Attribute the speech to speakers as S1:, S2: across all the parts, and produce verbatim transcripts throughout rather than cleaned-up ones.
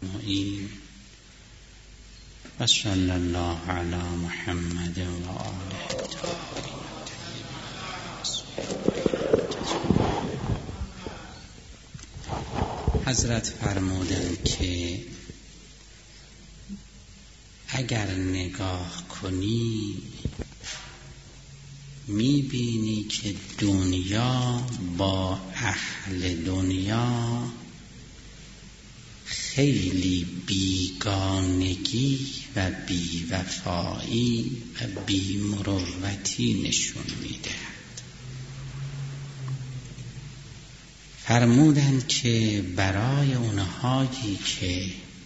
S1: معین و صلی الله علی محمد و آله الطاهرین. حضرت فرمودند که اگر نگاه کنی میبینی که دنیا با اهل دنیا خیلی بیگانگی و بیوفایی و بیمروتی نشون میدهد. فرمودند که برای اونهایی که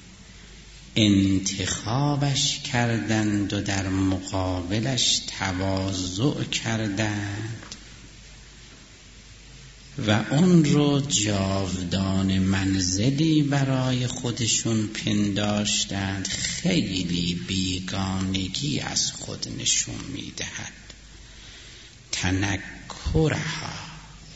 S1: انتخابش کردند و در مقابلش تواضع کردند و اون رو جاودان منزلی برای خودشون پنداشتند، خیلی بیگانگی از خود نشون میدهد. تنکرها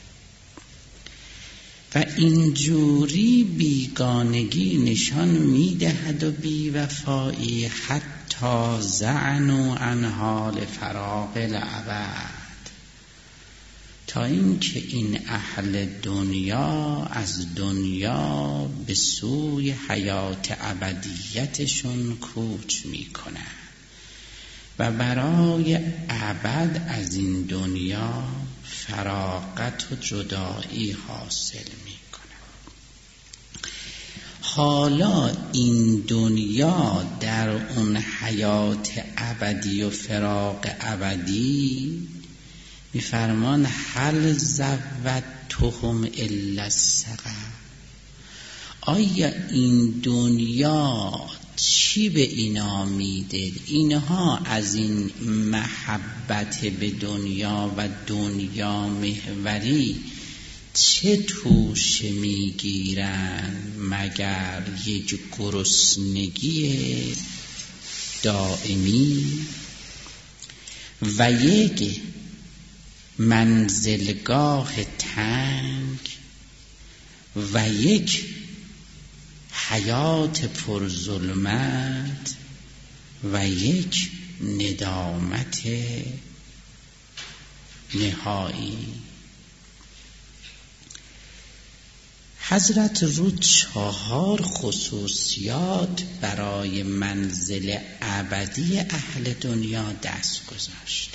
S1: و اینجوری بیگانگی نشان میدهد و بیوفایی حتی زعنوا عن حال فراق الابد، تا اینکه این اهل دنیا از دنیا به سوی حیات ابدیتشون کوچ میکنن و برای ابد از این دنیا فراغت و جدایی حاصل میکنن. حالا این دنیا در اون حیات ابدی و فراق ابدی میفرمان هل زودتهم الا السقم، آیا این دنیا چی به اینا میده؟ اینها از این محبت به دنیا و دنیا محوری چه توش میگیرن مگر یک گرسنگی دائمی و یک منزلگاه تنگ و یک حیات پر ظلمت و یک ندامت نهایی. حضرت رو چهار خصوصیات برای منزل ابدی اهل دنیا دست گذاشت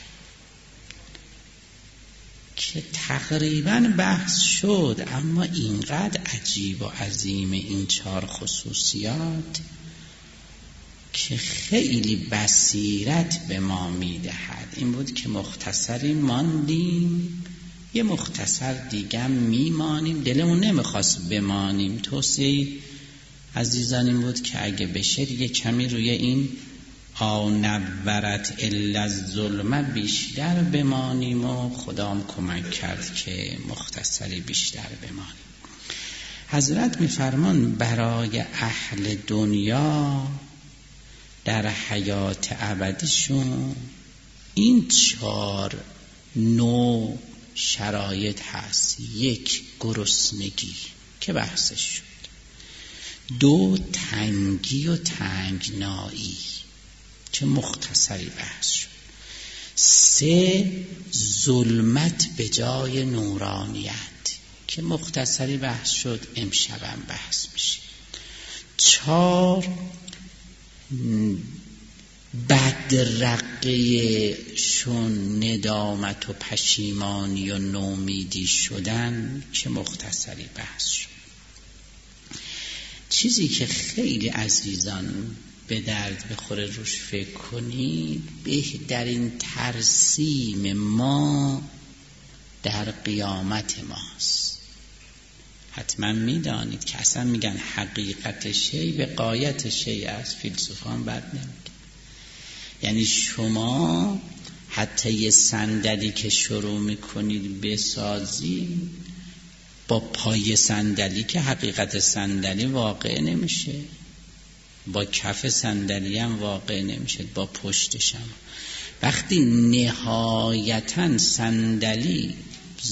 S1: که تقریباً بحث شد، اما اینقدر عجیب و عظیم این چهار خصوصیات که خیلی بصیرت به ما میدهد. این بود که مختصری ماندیم، یه مختصر دیگه میمانیم، دلمون نمیخواست بمانیم. توصیه عزیزان این بود که اگه بشه دیگه کمی روی این آو نورت الا الظلمه بیشتر بمانیم و خدام کمک کرد که مختصری بیشتر بمانیم. حضرت میفرمان برای اهل دنیا در حیات ابدیشون این چهار نوع شرایط هست. یک، گرسنگی که بحثش شد. دو، تنگی و تنگنایی که مختصری بحث شد. سه، ظلمت به جای نورانیت که مختصری بحث شد، امشبم بحث میشه. چهار، بدرقه شون ندامت و پشیمانی و نومیدی شدن که مختصری بحث شد. چیزی که خیلی عزیزان به درد بخوره روش فکر کنید، بهترین ترسیم ما در قیامت ماست. حتما میدانید که اصلا میگن حقیقت شی به غایت شی است، فیلسوفان بد نمیگن. یعنی شما حتی یه صندلی که شروع میکنید بسازی، با پای صندلی که حقیقت صندلی واقع نمیشه، با کف صندلی هم واقع نمیشه، با پشتش هم. وقتی نهایتاً صندلی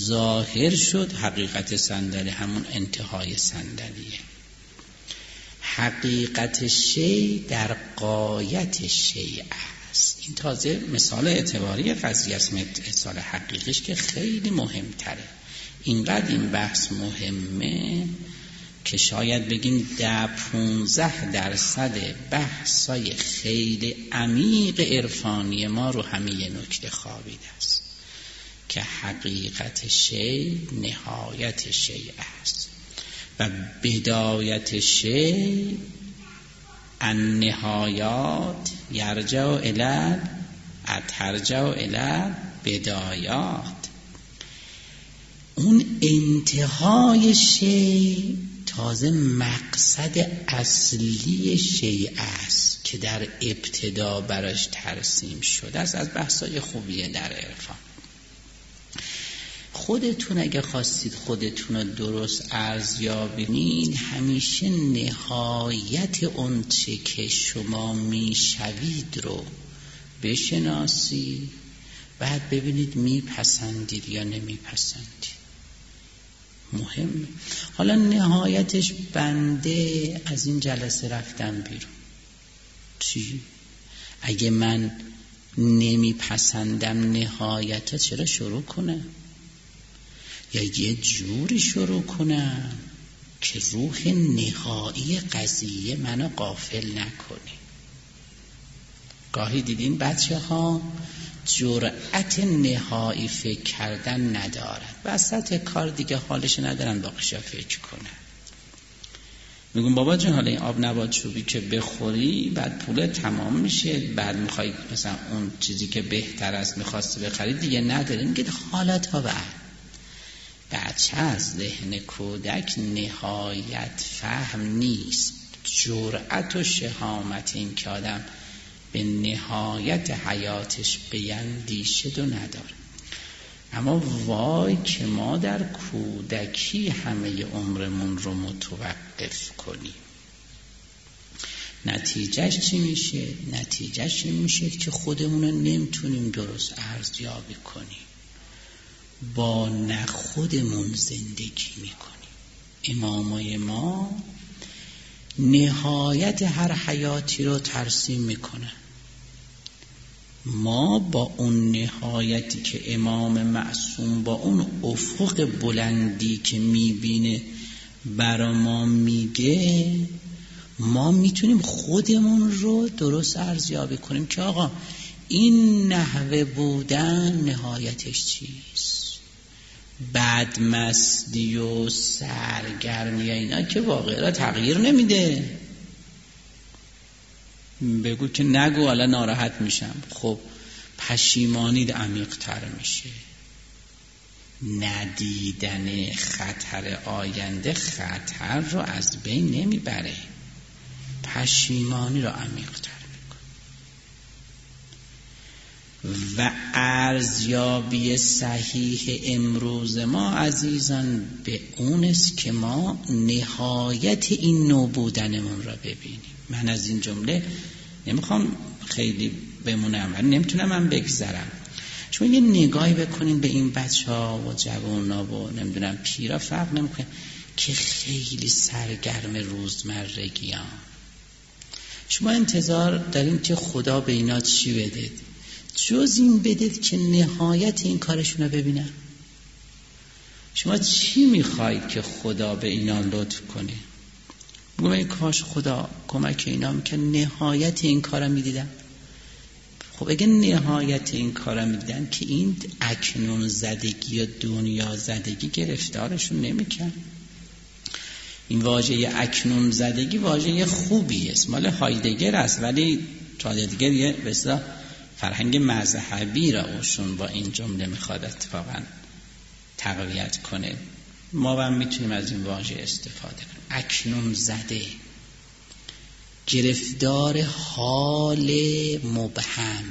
S1: ظاهر شد، حقیقت صندلی همون انتهای صندلیه. حقیقت شی در غایت شی است. این تازه مثال اعتباری قضیه است، مثال حقیقیش که خیلی مهمتره. اینقدر این بحث مهمه که شاید بگیم ده پونزده درصد بحثای خیلی عمیق عرفانی ما رو همین یه نکته خوابیده است که حقیقت شی نهایت شی است و بدایت شی النهایات یرجع الی ترجع الی بدایات. اون انتهای شی تازه مقصد اصلی شیء است که در ابتدا براش ترسیم شده است. از بحثای خوبیه در عرفان. خودتون اگه خواستید خودتون رو درست ارزیابید، همیشه نهایت اون چه که شما میشوید رو بشناسید، بعد ببینید میپسندید یا نمیپسندید. مهمه. حالا نهایتش بنده از این جلسه رفتم بیرون، چی؟ اگه من نمیپسندم نهایت، چرا شروع کنم؟ یا یه جوری شروع کنم که روح نهایی قضیه منو غافل نکنه. گاهی دیدین بچه ها جرأت نهایی فکر کردن ندارن، وسط کار دیگه حالش ندارن باقیشا فکر کنن. میگم بابا جان حالا این آب نبات چوبی که بخوری بعد پول تمام میشه، بعد میخوای مثلا اون چیزی که بهتر است میخواستی بخری دیگه نداری. میگه حالت ها بعد بچه از ذهن کودک نهایت فهم نیست، جرأت و شهامت این که آدم به نهایت حیاتش بیندیشد و نداره. اما وای که ما در کودکی همه عمرمون رو متوقف کنیم. نتیجهش چی میشه؟ نتیجهش چی میشه که خودمون رو نمیتونیم درست ارزیابی کنیم، با نه خودمون زندگی میکنیم. امامای ما نهایت هر حیاتی رو ترسیم میکنن. ما با اون نهایتی که امام معصوم با اون افق بلندی که میبینه برا ما میگه، ما میتونیم خودمون رو درست ارزیابی کنیم که آقا این نحوه بودن نهایتش چیست. بدمستی و سرگرمی اینا که واقعا را تغییر نمیده. بگو که نگو حالا ناراحت میشم، خب پشیمانی عمیق تر میشه. ندیدن خطر آینده خطر رو از بین نمیبره، پشیمانی رو عمیق تر میکنه. و ارزیابی صحیح امروز ما عزیزان به اون است که ما نهایت این نوع بودنمون را ببینیم. من از این جمله نمیخوام خیلی بمونم ولی نمیتونم من بگذرم. شما یه نگاهی بکنین به این بچه ها و جوونا و نمیدونم پیرا، فرق نمیکنه که خیلی سرگرم روزمرگیان. شما انتظار دارین که خدا به اینا چی بده جز این بدید که نهایت این کارشون رو ببینن؟ شما چی میخواید که خدا به اینا لطف کنه؟ بگم ای کاش خدا کمک اینا میکنه نهایت این کارا میدیدن. خب اگه نهایت این کارا میدیدن که این اکنون زدگی و دنیا زدگی گرفتارشون نمیکن. این واژه اکنون زدگی واژه خوبی است، مال هایدگر است، ولی هایدگر یه بسیار فرهنگ مذهبی را اوشون با این جمله میخواد اتفاقا تقویت کنه. ما هم میتونیم از این واژه استفاده کنیم. اکنون زده، گرفتار حال مبهم.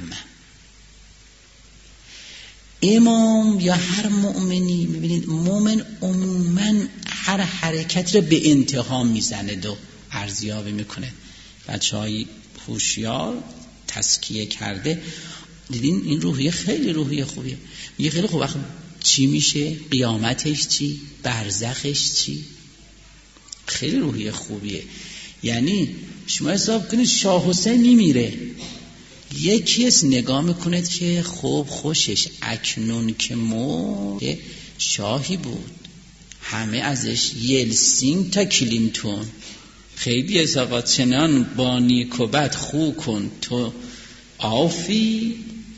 S1: امام یا هر مؤمنی، میبینید مؤمن عموما هر حرکت رو به انتها میزنه و ارزیابی میکنه. بچه های هوشیار تزکیه کرده، دیدین این روحیه خیلی روحیه خوبیه. میگه خیلی خوب وقت چی میشه؟ قیامتش چی؟ برزخش چی؟ خیلی روحیه خوبیه. یعنی شما حساب کنید شاه حسین میمیره، یکی از نگاه میکند که خب خوشش اکنون که مرد شاهی بود، همه ازش یلسین تا کلینتون خیلی حسابات چنان با نیک و بد خو کن تو آفی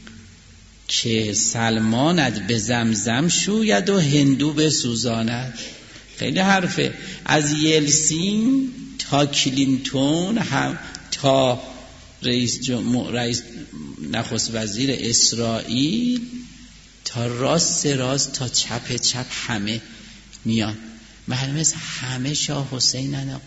S1: که سلمانت به زمزم شوید و هندو به سوزاند. خیلی حرفه. از یلسین تا کلینتون هم تا رئیس جمهور رئیس نخست وزیر اسرائیل تا راست راست تا چپ چپ همه میان. معلومه است همه شاه حسین آقا.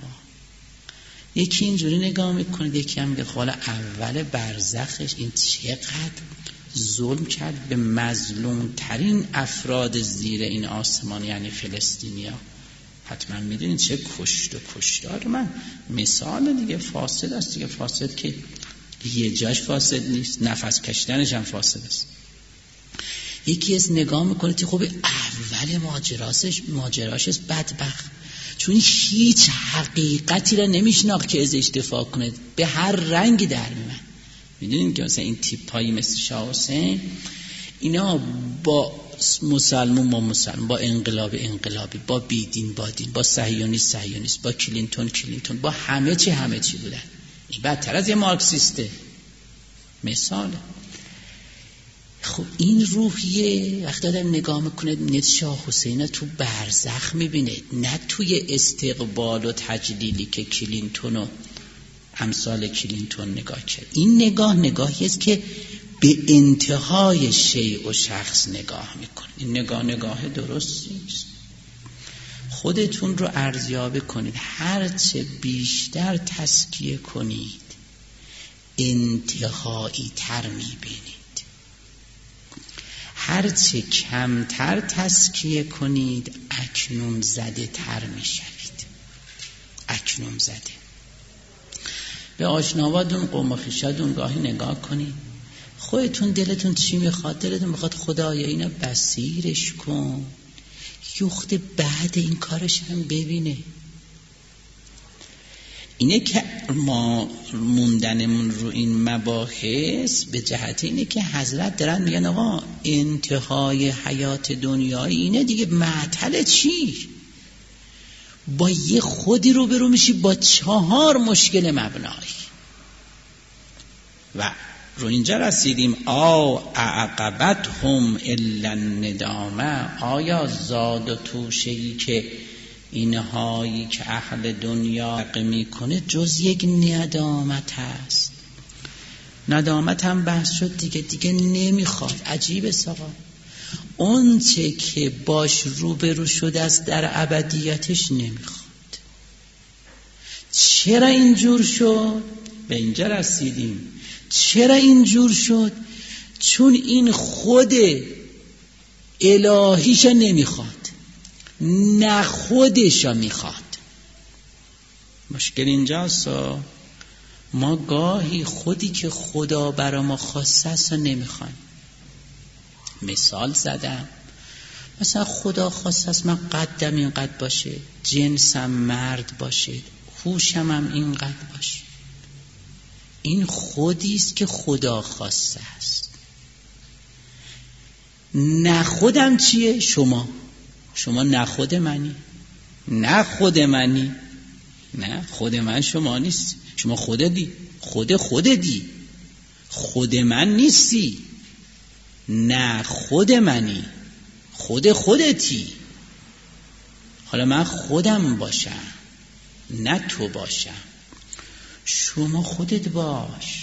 S1: یکی اینجوری نگاه میکنه، یکی هم میگه حالا اول برزخش این چقدر ظلم کرد به مظلوم ترین افراد زیر این آسمان، یعنی فلسطینیا. حتما میدونید چه کشت و کشتار. من مثال دیگه فاسد است دیگه، فاسد که یه جاش فاسد نیست، نفس کشیدنش هم فاسد است. یکی از نگاه میکنه که خب اول ماجراشش ماجراشش بدبخت، چون هیچ حقیقتی را نمیشناخت که ازش دفاع کنه، به هر رنگی در میاد. میدونین که مثلا این تیپایی مثل شاه حسین اینا با مسلمون با مسلمون، با انقلاب انقلابی، با بیدین با دین، با صهیونیست صهیونیست، با کلینتون کلینتون، با همه چی همه چی بودن. این بدتر از یه مارکسیسته مثاله. خب این روحیه وقتی آدم نگاه میکنه نه شاه حسین تو برزخ میبینه، نه توی استقبال و تجلیلی که کلینتون و امثال کلینتون نگاه کرد. این نگاه نگاهی است که به انتهای شیء و شخص نگاه میکنه. این نگاه نگاه درستی است. خودتون رو ارزیابی کنید. هرچه بیشتر تزکیه کنید انتهایی تر میبینید، هرچه کمتر تزکیه کنید اکنون زده تر میشوید. اکنون زده. به آشناواتون قوم و خویشاتون گاهی نگاه کنید، خودتون دلتون چی میخواد؟ دلتون میخواد خدایا اینا بصیرش کن، یخت بعد این کارش هم ببینه. اینه که ما موندنمون رو این مباحث به جهت اینه که حضرت دارن میگن آقا انتهای حیات دنیایی اینه دیگه، معطل چی؟ با یه خودی رو برو میشی با چهار مشکل مبنایی. و رو اینجا رسیدیم آو عقبت هم الا الندامه، آیا زاد و توشهی که اینهایی که اهل دنیا حق میکنه جز یک ندامت هست. ندامت هم بحث شد دیگه، دیگه نمیخواد. عجیبه ساقا، اون چه که باش روبرو شده است در ابدیتش نمیخواد. چرا اینجور شد؟ به اینجا رسیدیم. چرا اینجور شد؟ چون این خود الهیش نمیخواد، نه خودشا میخواد. مشکل اینجاست، ما گاهی خودی که خدا برا ما خواسته است نمیخوایم. مثال زدم، مثلا خدا خواسته است من قدم اینقدر باشه، جنسم مرد باشه، هوشم هم اینقدر باشه. این خودیست که خدا خواسته است. نه خودم چیه؟ شما شما نه خود منی، نه خود منی، نه خود من شما نیست. شما خودتی، خود خودتی، خود من نیستی. نه خود منی، خود خودتی. حالا من خودم باشم، نه تو باشم. شما خودت باش.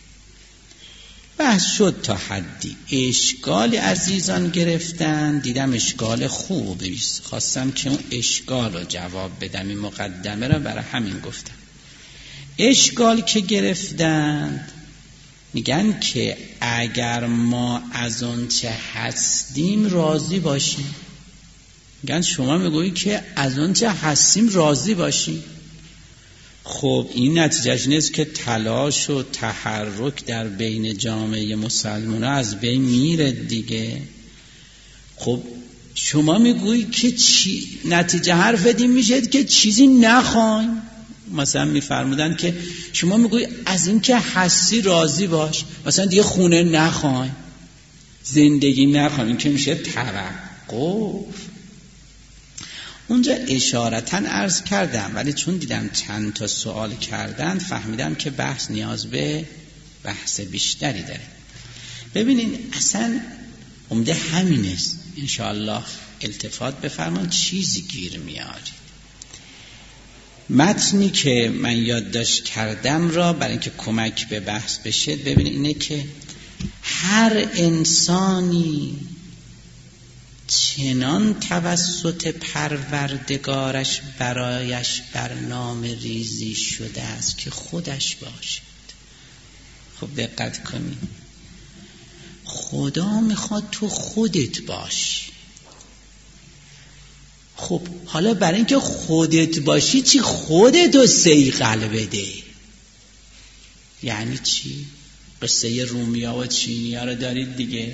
S1: بحث شد تا حدی. اشکال عزیزان گرفتن، دیدم اشکال خوبی است، خواستم که اون اشکال رو جواب بدم. این مقدمه را برای همین گفتم. اشکال که گرفتن میگن که اگر ما از اون چه هستیم راضی باشیم، میگن شما میگویی که از اون چه هستیم راضی باشیم. خب این نتیجهش نیست که تلاش و تحرک در بین جامعه مسلمان از بین میره دیگه. خب شما میگویی که چی؟ نتیجه حرف این میشه که چیزی نخوایم. مثلا میفرمودن که شما میگوی از این که هستی راضی باش، مثلا دیگه خونه نخواین، زندگی نخواین، این که میشه توقف. اونجا اشارتاً عرض کردم، ولی چون دیدم چند تا سوال کردن فهمیدم که بحث نیاز به بحث بیشتری داره. ببینین اصلا عمده همین است، انشاءالله التفات بفرمان چیزی گیر میارید. متنی که من یادداشت کردم را برای اینکه کمک به بحث بشه ببینید اینه که هر انسانی چنان توسط پروردگارش برایش برنامه ریزی شده است که خودش باشد. خب دقت کنید، خدا میخواد تو خودت باشی. خب حالا برای اینکه خودت باشی چی؟ خودتو صیقل بده. یعنی چی؟ قصه رومیا و چینیا رو دارید دیگه.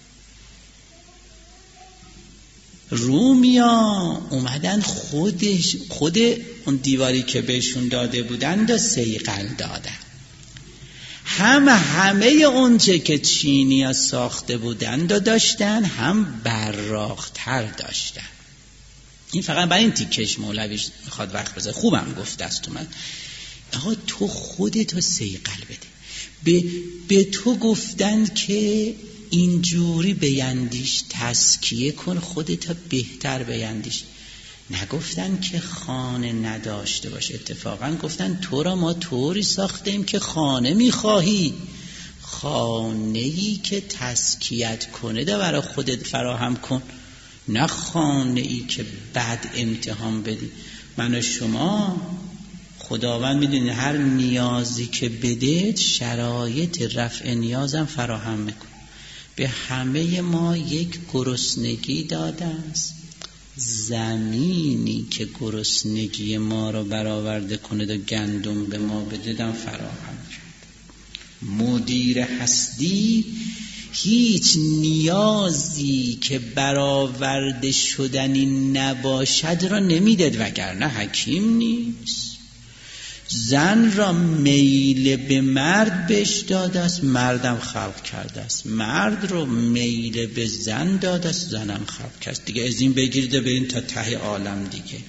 S1: رومیا اومدن خودش خود اون دیواری که بهشون داده بودن دا صیقل دادن، هم همه اونچه که چینیا ساخته بودن دا داشتن، هم براق‌تر داشتن. این فقط برای این تیکش مولوی میخواد وقت بذاره، خوبم گفته است تو من. آقا تو خودتو صیقل بده. به, به تو گفتن که اینجوری بیندیش، تزکیه کن خودت بهتر بیندیش. نگفتن که خانه نداشته باشه، اتفاقا گفتن تو را ما طوری ساختیم که خانه میخواهی، خانه‌ای که تزکیت کنه ده برای خودت فراهم کن، نه خانه‌ای که بد امتحان بدی. من و شما خداوند میدونی هر نیازی که بده شرایط رفع نیازم فراهم میکن. به همه ما یک گرسنگی داده است، زمینی که گرسنگی ما رو برآورده کنه و گندم به ما بدیدم فراهم کرد. مدیر هستی هیچ نیازی که برآورده شدنی نباشد را نمیداد، وگرنه حکیم نیست. زن را میل به مرد بهش داده است، مردم خلق کرده است. مرد رو میل به زن داده است، زنم خلق کرده است. دیگه از این بگیرید و برین تا ته عالم دیگه.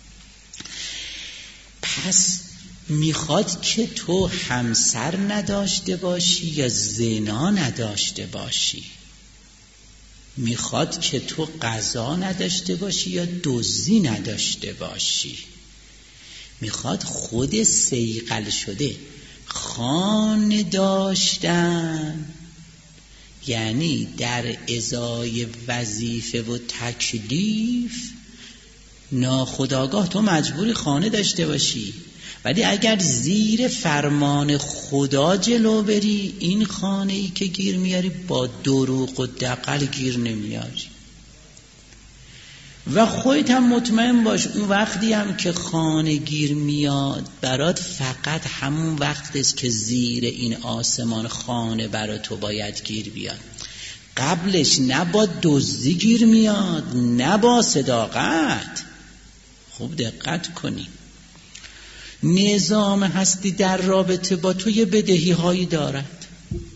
S1: پس میخواد که تو همسر نداشته باشی یا زنا نداشته باشی، میخواد که تو قضا نداشته باشی یا دزدی نداشته باشی، میخواد خود صیقل شده خانه داشتن، یعنی در ازای وظیفه و تکلیف ناخودآگاه تو مجبوری خانه داشته باشی، ولی اگر زیر فرمان خدا جلو بری این خانه ای که گیر میاری با دروغ و دغل گیر نمیاری. و خودت هم مطمئن باش اون وقتی هم که خانه گیر میاد برات فقط همون وقت است که زیر این آسمان خانه برات تو باید گیر بیاد. قبلش نه با دزدی گیر میاد نه با صداقت. خوب دقت کنی. نظام هستی در رابطه با تو یه بدهی هایی دارد،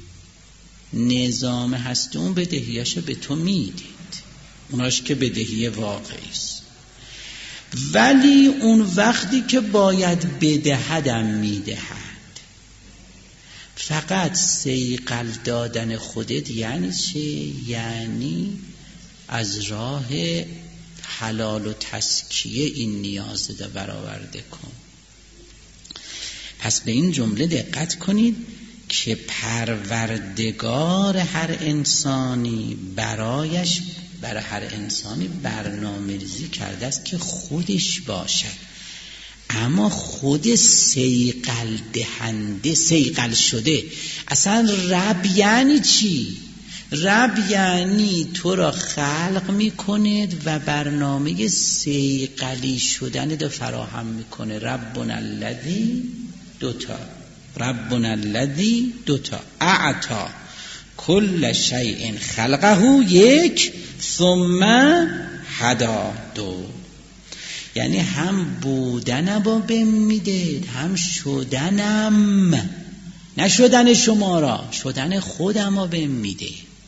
S1: نظام هستی اون بدهیاشو به تو میدید، اوناش که بدهی واقعی است، ولی اون وقتی که باید بدهدم میدهد. فقط صیقل دادن خودت یعنی چه؟ یعنی از راه حلال و تزکیه این نیاز ده برآورده کن. پس به این جمله دقت کنید که پروردگار هر انسانی برایش برای هر انسانی برنامه ریزی کرده است که خودش باشد، اما خود صیقل دهنده، صیقل شده. اصلا رب یعنی چی؟ رب یعنی تو را خلق میکنه و برنامه صیقلی شدن رو فراهم میکنه. ربنا الذی دوتا، ربنا الذی دوتا اعطا کل شیء خلقه یک ثم هدا دو. یعنی هم بودنم با بهم میده، هم شدنم، نه شدن شما را، شدن خودم را بهم میده.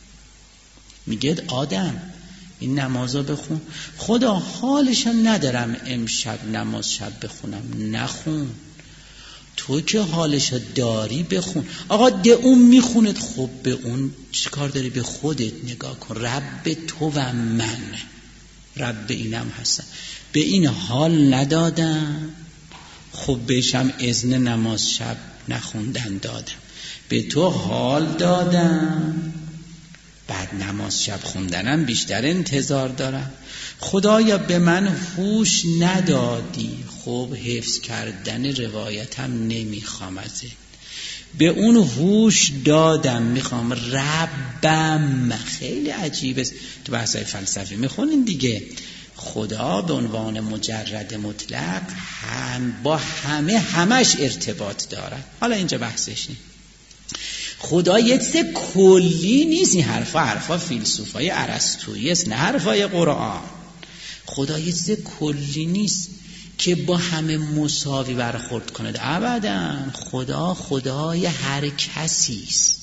S1: میگه آدم این نمازا بخون. خدا حالشم ندارم امشب نماز شب بخونم، نخون. تو که حالش داری بخون. آقا ده اون میخوند، خب به اون چی کار داری؟ به خودت نگاه کن. رب تو و من، رب اینم هستم. به این حال ندادم، خب بهشم اذن نماز شب نخوندن دادم. به تو حال دادم، بعد نماز شب خوندنم بیشتر انتظار دارم. خدایا به من هوش ندادی، خب حفظ کردن روایتم نمیخوام ازت. به اون هوش دادم، میخوام ربم. خیلی عجیبه. تو بحثای فلسفی میخونین دیگه، خدا به عنوان مجرد مطلق هم با همه همش ارتباط دارد. حالا اینجا بحثش نیست. خدا یک چیز کلی نیست. این حرفا حرفا فیلسوفای ارسطویی است، نه حرفای قرآن. خدا یک چیز کلی نیست که با همه مساوی برخورد کند. ابداً. خدا خدای هر کسی است.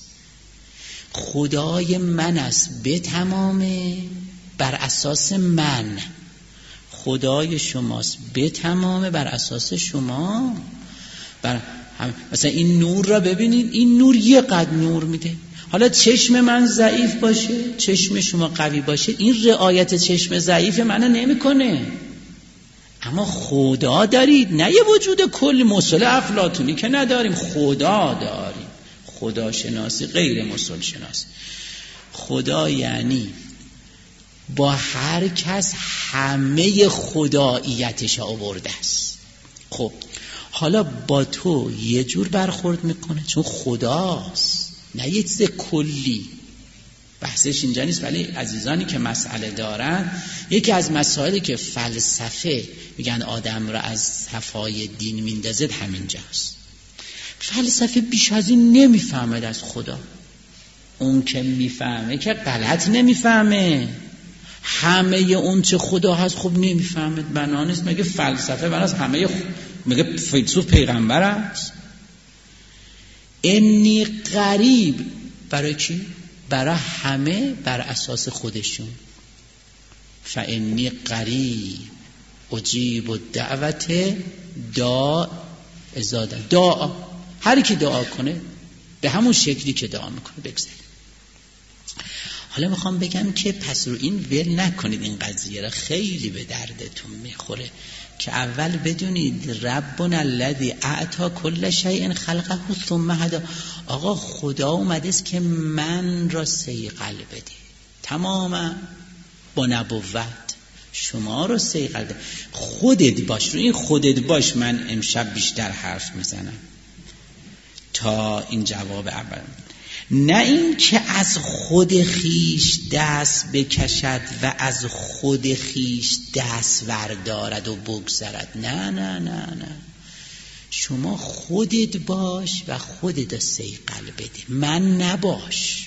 S1: خدای من است به تمامه، بر اساس من. خدای شماست به تمامه، بر اساس شما. بر هم... مثلا این نور را ببینید، این نور یه قد نور میده. حالا چشم من ضعیف باشه، چشم شما قوی باشه، این رعایت چشم ضعیف منو نمیکنه. اما خدا دارید، نه یه وجود کلی مسل افلاطونی که نداریم، خدا داریم. خدا شناسی غیر مسل شناسی. خدا یعنی با هر کس همه خداییتش آورده است. خب حالا با تو یه جور برخورد میکنه چون خداست، نه یه چیز کلی. بحثش اینجا نیست. ولی عزیزانی که مسئله دارن، یکی از مسائلی که فلسفه میگن آدم را از صفای دین میندازد همینجاست. فلسفه بیش از این نمیفهمد از خدا. اون که میفهمه که غلط نمیفهمه. همه اون چه خدا هست خب نمیفهمد، بنا نیست. مگه فلسفه بناست همه خ... مگه فیلسوف پیغمبر است؟ انی قریب برای کی؟ برای همه بر اساس خودشون. فانی قریب اجیب الدعوت داع اذا دعا. دعا هر کی دعا کنه به همون شکلی که دعا میکنه بگذارید. حالا میخوام بگم که پس رو این ول نکنید، این قضیه را خیلی به دردتون میخوره که اول بدونید ربنا الذی اعطی کل شیء خلقه ثم هدی. آقا خدا اومده است که من را صیقل بده، تماما با نبوت شما را صیقل بده. خودت باش. رو این خودت باش من امشب بیشتر حرف میزنم تا این جواب اول. نه این که از خود خیش دست بکشد و از خود خیش دست وردارد و بگذرد. نه نه نه نه. شما خودت باش و خودت صیقل بده. من نباش،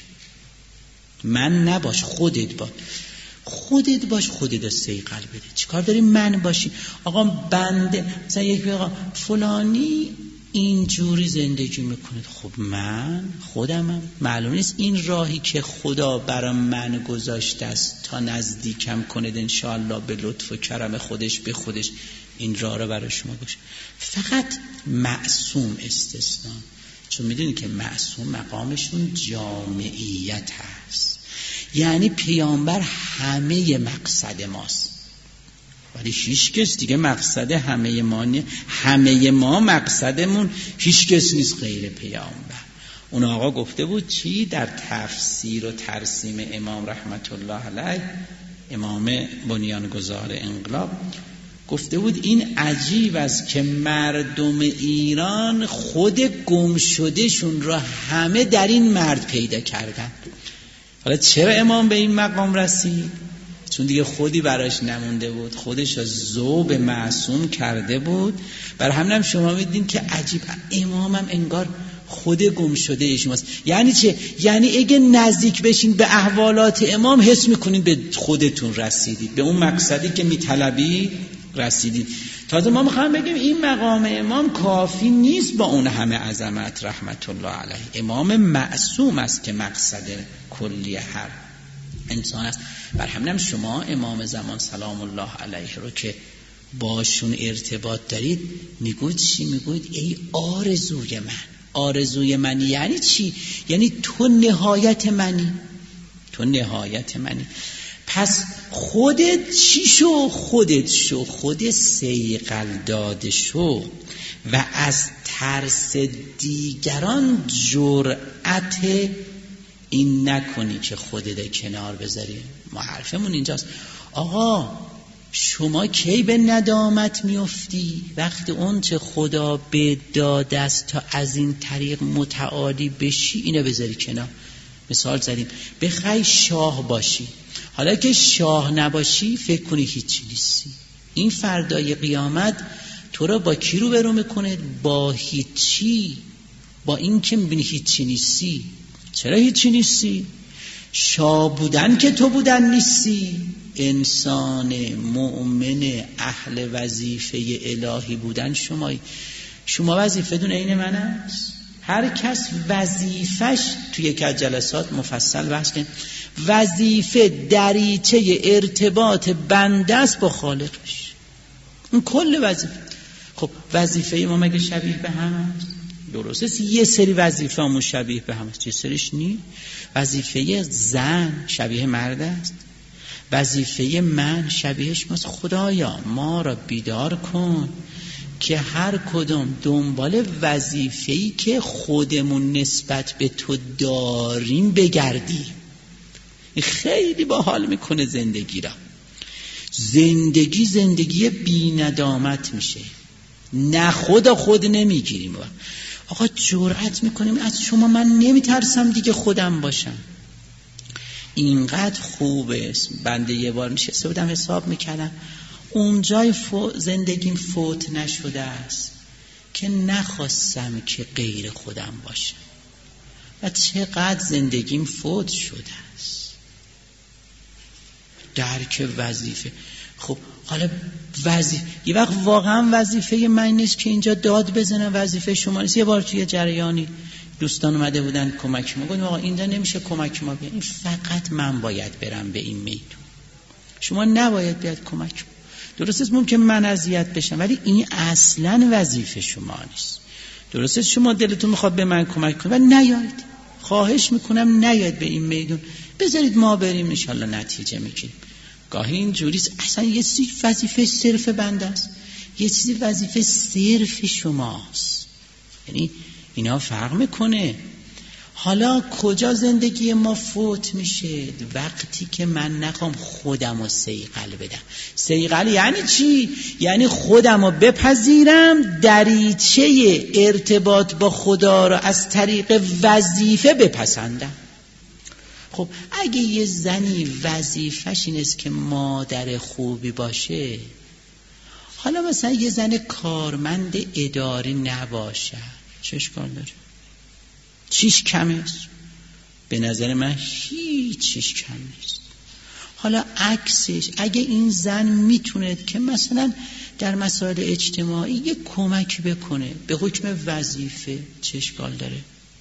S1: من نباش، خودت باش. خودت باش، خودت صیقل بده. چیکار داری من باشی؟ آقا بنده مثلا یک آقا فلانی اینجوری زندگی میکنه، خب من خودمم. معلوم نیست این راهی که خدا برای من گذاشته است تا نزدیکم کنید انشاءالله به لطف و کرم خودش به خودش این راه رو برای شما باشه. فقط معصوم استثنا، چون میدونی که معصوم مقامشون جامعیت هست. یعنی پیامبر همه مقصد ماست، ولی هیچ کس دیگه مقصد همه ما نیست. همه ما مقصدمون هیچ کس نیست غیر پیامبر. اون آقا گفته بود چی در تفسیر و ترسیم امام رحمت الله علیه، امام بنیانگذار انقلاب، گفته بود این عجیب است که مردم ایران خود گم شدهشون را همه در این مرد پیدا کردن. حالا چرا امام به این مقام رسید؟ چون دیگه خودی براش نمونده بود، خودش از ذوب معصوم کرده بود. برای همین هم شما میدین که عجیب امامم انگار خود گم شده ایشوناست. یعنی چه؟ یعنی اگه نزدیک بشین به احوالات امام حس میکنین به خودتون رسیدید، به اون مقصدی که میطلبید رسیدید. تازه ما میخوام بگیم این مقام امام کافی نیست با اون همه عظمت رحمت الله علیه. امام معصوم است که مقصد کلی هر انسان است. بر همینم شما امام زمان سلام الله علیه رو که باشون ارتباط دارید میگوید چی؟ میگوید ای آرزوی من. آرزوی من یعنی چی؟ یعنی تو نهایت منی، تو نهایت منی. پس خودت چی شو؟ خودت شو، خودت صیقل داده شو و از ترس دیگران جرأت این نکنی که خودت کنار بذاری. ما حرفمون اینجاست آقا شما کی به ندامت میفتی؟ وقتی اون چه خدا به داده است تا از این طریق متعالی بشی اینو بذاری کنار. مثال زدیم بخوای شاه باشی، حالا که شاه نباشی فکر کنی هیچی نیستی. این فردای قیامت تو را با کی رو برو میکنه؟ با هیچی، با این که میبینی هیچی نیستی. چرا هیچی نیستی؟ شاه بودن که تو بودن نیستی، انسان مؤمن اهل وظیفه الهی بودن شمایی. شما وظیفه دون این من است. هر کس وظیفش توی یک از جلسات مفصل بحث کنیم. وظیفه دریچه ارتباط بنده است با خالقش، این کل وظیفه. خب وظیفه ما مگه شبیه به هم است؟ درسته است یه سری وظیفه همون شبیه به هم است، یه سریش نی. وظیفه زن شبیه مرد است، وظیفه من شبیهش ماست. خدایا ما را بیدار کن که هر کدوم دنبال وظیفه‌ای که خودمون نسبت به تو داریم بگردیم. خیلی باحال میکنه زندگی را. زندگی زندگی بی ندامت میشه، نه خدا خود نمیگیریم. آقا جرأت میکنیم از شما من نمیترسم دیگه خودم باشم. اینقدر خوبه. بنده یه بار نشسته بودم حساب میکردم اونجای فو زندگیم فوت نشده است که نخواستم که غیر خودم باشم و چقدر زندگیم فوت شده است. درک وظیفه. خب حالا وظیفه یه وقت واقعا وظیفه من نیست که اینجا داد بزنم، وظیفه شما نیست. یه بار توی جریانی دوستان اومده بودن کمک ما، گفتم آقا اینجا نمیشه کمک ما بیاد، این فقط من باید برم به این میدون، شما نباید بیاد کمک. درست است ممکن من اذیت بشم ولی این اصلا وظیفه شما نیست. درست است شما دلتون میخواد به من کمک کنید و نیایید، خواهش میکنم نیایید به این میدون، بذارید ما بریم ان شاءالله نتیجه میگیریم. گاهی اینجوریست اصلا یه چیزی وظیفه صرف بنده است، یه چیزی وظیفه صرف شماست. یعنی اینا فرق میکنه. حالا کجا زندگی ما فوت میشه؟ وقتی که من نخوام خودم رو صیقل بدم. صیقل یعنی چی؟ یعنی خودم رو بپذیرم، دریچه ارتباط با خدا رو از طریق وظیفه بپسندم. خب اگه یه زنی وظیفش این است که مادر خوبی باشه، حالا مثلا یه زن کارمند اداری نباشه، چه اشکال داره؟ چیش کم است؟ به نظر من هیچیش کم نیست. حالا عکسش اگه این زن میتونه که مثلا در مسائل اجتماعی یه کمک بکنه به حکم وظیفه، چه اشکال داره؟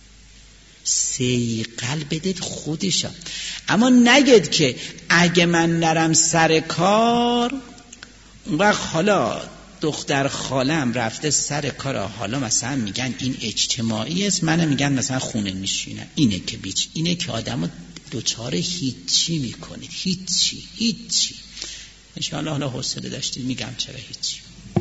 S1: صیقل بدید خودشا. اما نگید که اگه من نرم سر کار اون وقت حالا دختر خالم رفته سر کار، حالا مثلا میگن این اجتماعی است، منم میگن مثلا خونه نشینه. اینه که بیچ اینه که آدمو دوچاره هیچی میکنه، هیچی هیچی. انشاءالله حالا حوصله داشتید میگم چرا هیچی.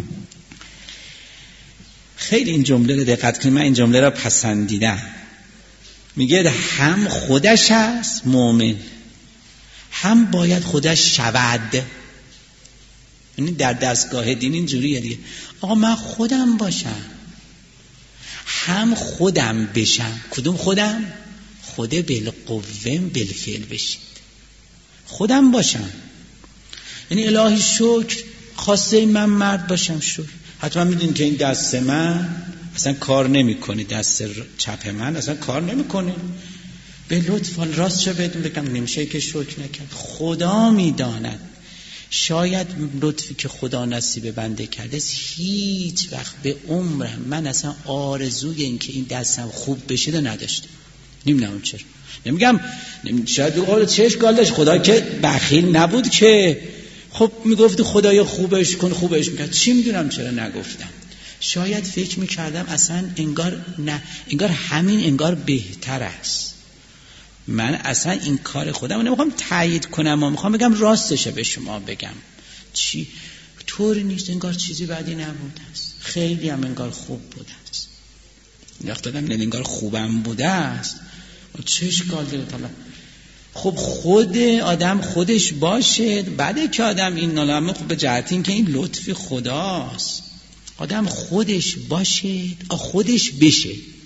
S1: خیلی این جمله رو دقت کنید، من این جمله رو پسندیدم. میگه هم خودش هست مؤمن، هم باید خودش شود. یعنی در دستگاه دین اینجوریه دیگه، آقا من خودم باشم هم خودم بشم. کدوم خودم؟ خود بالقوم بالفعل بشید، خودم باشم. یعنی الهی شکر خواسته من مرد باشم، شکر. حتما میدونید که این دست من اصلا کار نمیکنه، دست چپ من اصلا کار نمیکنه. به لطف راست چه بدون بگم نمیشه که شکر نکرد. خدا میداند شاید لطفی که خدا نصیب بنده کرده هیچ وقت به عمرم من اصلا آرزوی این که این دستم خوب بشه رو نداشتم. نمیدونم چرا، نمیگم شاید بقول چه اشکال داشت، خدا که بخیل نبود که، خب میگفت خدایا خوبش کن، خوبش میکرد، چی میدونم چرا نگفتم. شاید فکر میکردم اصلا انگار نه، انگار همین انگار بهتر است. من اصلا این کار خودم نمیخوام تایید کنم، ما میخوام بگم راستشه به شما بگم چی طوری نیست، انگار چیزی بدی نبوده است، خیلی هم انگار خوب بوده است. وقتی دادم انگار خوبم بوده است، چه اشکال داره طلا. خب خود آدم خودش باشه، بعده که آدم این نالمه خب به جهت این که این لطف خداست، آدم خودش باشه، خودش بشه،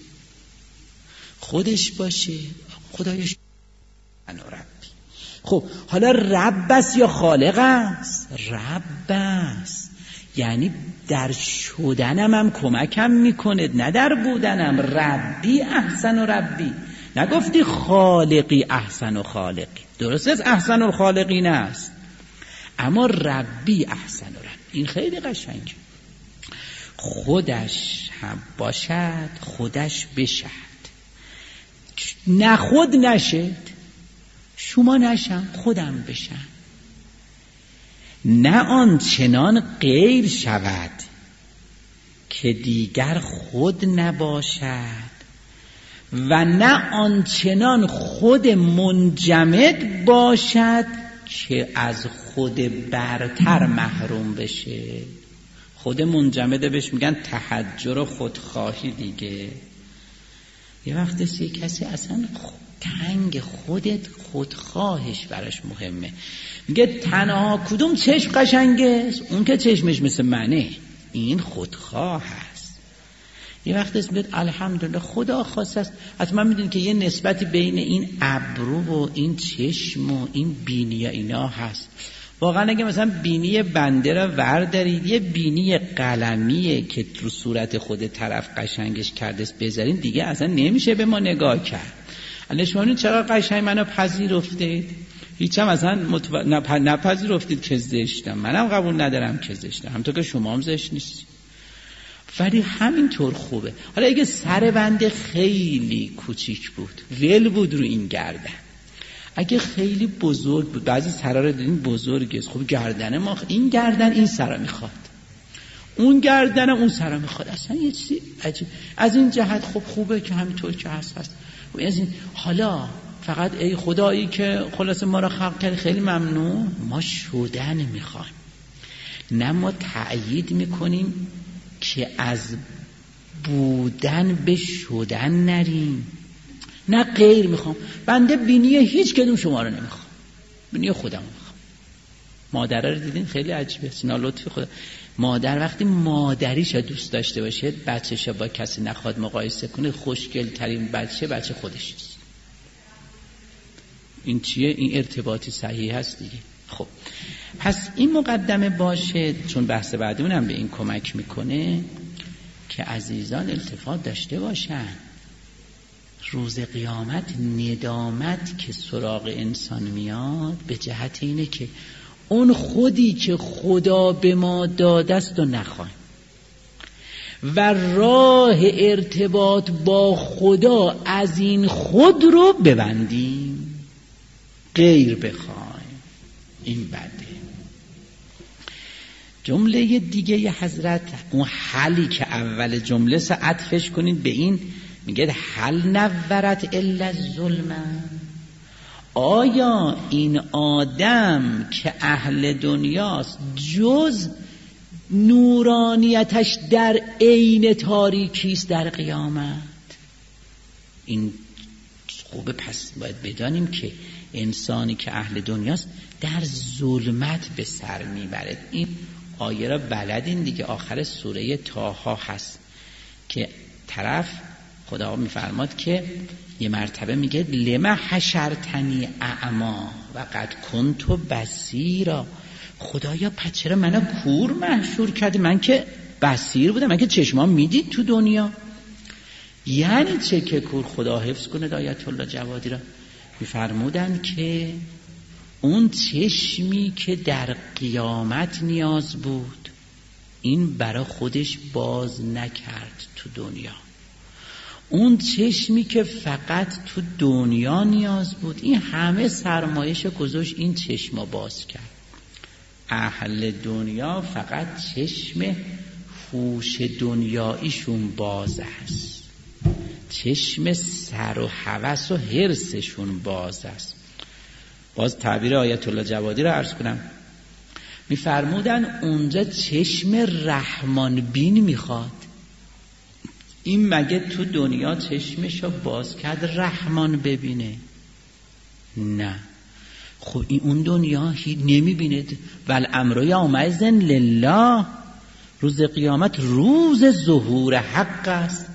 S1: خودش باشه، خدایش انا ربی. خب حالا رب است یا خالق است؟ رب است، یعنی در شدنم هم کمکم میکنه، نه در بودنم. ربی احسن و ربی، نگفتی خالقی احسن و خالقی، درست است احسن و خالقین است، اما ربی احسن و ربی این خیلی قشنگه. خودش هم باشد، خودش بشد، نه خود نشد، شما نشم خودم بشم، نه آن چنان غیر شود که دیگر خود نباشد، و نه آن چنان خود منجمد باشد که از خود برتر محروم بشه. خود منجمده بهش میگن تحجر و خودخواهی دیگه. یه وقت یه کسی اصلا تنگ خودت خودخواهش براش مهمه، میگه تنها کدوم چشم قشنگه؟ اون که چشمش مثل منه، این خودخواه هست. یه وقت اسم بیاد الحمدلله خدا خواست است. از من میدونی که یه نسبتی بین این ابرو و این چشم و این بینی اینا هست. واقعا اگه مثلا بینی بنده را وردارید، یه بینی قلمیه که رو صورت خود طرف قشنگش کردست بذارین، دیگه اصلا نمیشه به ما نگاه کرد. الان شما چقدر قشنگ منو پذیرفتید، هیچ هم اصلا متو... نپ... نپذیرفتید که زشتم، منم قبول ندارم که زشتم، همونطور که شما هم زشت نیستید، ولی همینطور خوبه. حالا اگه سر بنده خیلی کوچیک بود، ول بود رو این گردن، اگه خیلی بزرگ بود، بعضی سرا رو دیدین بزرگه، خب گردن ما این گردن این سرا میخواد، اون گردن اون سرا میخواد، اصلا یه چیزی عجیب. از این جهت خب خوبه که همینطور که هست هست. از این حالا فقط ای خدایی که خلاص ما را خلق کرد خیلی ممنون، ما شدن میخوایم، نه ما تأیید میکنیم که از بودن به شدن نریم، نه غیر میخوام. بنده بینی هیچ کدوم شما رو نمیخوام، بینی خودم میخوام. مادر رو دیدین خیلی عجیبه، سینا لطفی خدا. مادر وقتی مادریش دوست داشته باشه، بچه‌شو با کسی نخواد مقایسه کنه، خوشگل ترین بچه بچه خودش است. این چیه؟ این ارتباطی صحیح هست دیگه. خب پس این مقدمه باشه، چون بحث بعدیمون هم به این کمک میکنه که عزیزان التفات داشته باشن. روز قیامت ندامت که سراغ انسان میاد به جهت اینه که اون خودی که خدا به ما داده است و نخواهیم و راه ارتباط با خدا از این خود رو ببندیم، غیر بخوایم، این بده. جمله دیگه ی حضرت، اون حلی که اول جمله سه عطفش کنید به این، میگه حل نورت الا الظلم. آیا این آدم که اهل دنیاست جز نورانیتش در عین تاریکیست در قیامت؟ این خوبه. پس باید بدانیم که انسانی که اهل دنیاست در ظلمت به سر میبرد. این آیه را بلدین دیگه، آخر سوره طه هست که طرف خدا میفرماد که یه مرتبه میگه لما حشرتنی اعما و قد کنت بصیرا. خدایا پس چرا منو کور محشور کردی؟ من که بصیر بودم، من که چشمام میدید تو دنیا. یعنی چه که کور؟ خدا حفظ کنه آیت الله جوادی را میفرمودن که اون چشمی که در قیامت نیاز بود این برای خودش باز نکرد تو دنیا. اون چشمی که فقط تو دنیا نیاز بود این همه سرمایش گذاشت این چشما باز کرد. اهل دنیا فقط چشم هوش دنیاییشون باز است، چشم سر و هوس و حرصشون باز است. باز تعبیر آیت الله جوادی رو عرض کنم، میفرمودن اونجا چشم رحمان بین میخواد. این مگه تو دنیا چشمشو باز کرد رحمان ببینه؟ نه. خب این اون دنیا هی نمیبینه. والامر یومئذ لله، روز قیامت روز ظهور حق است.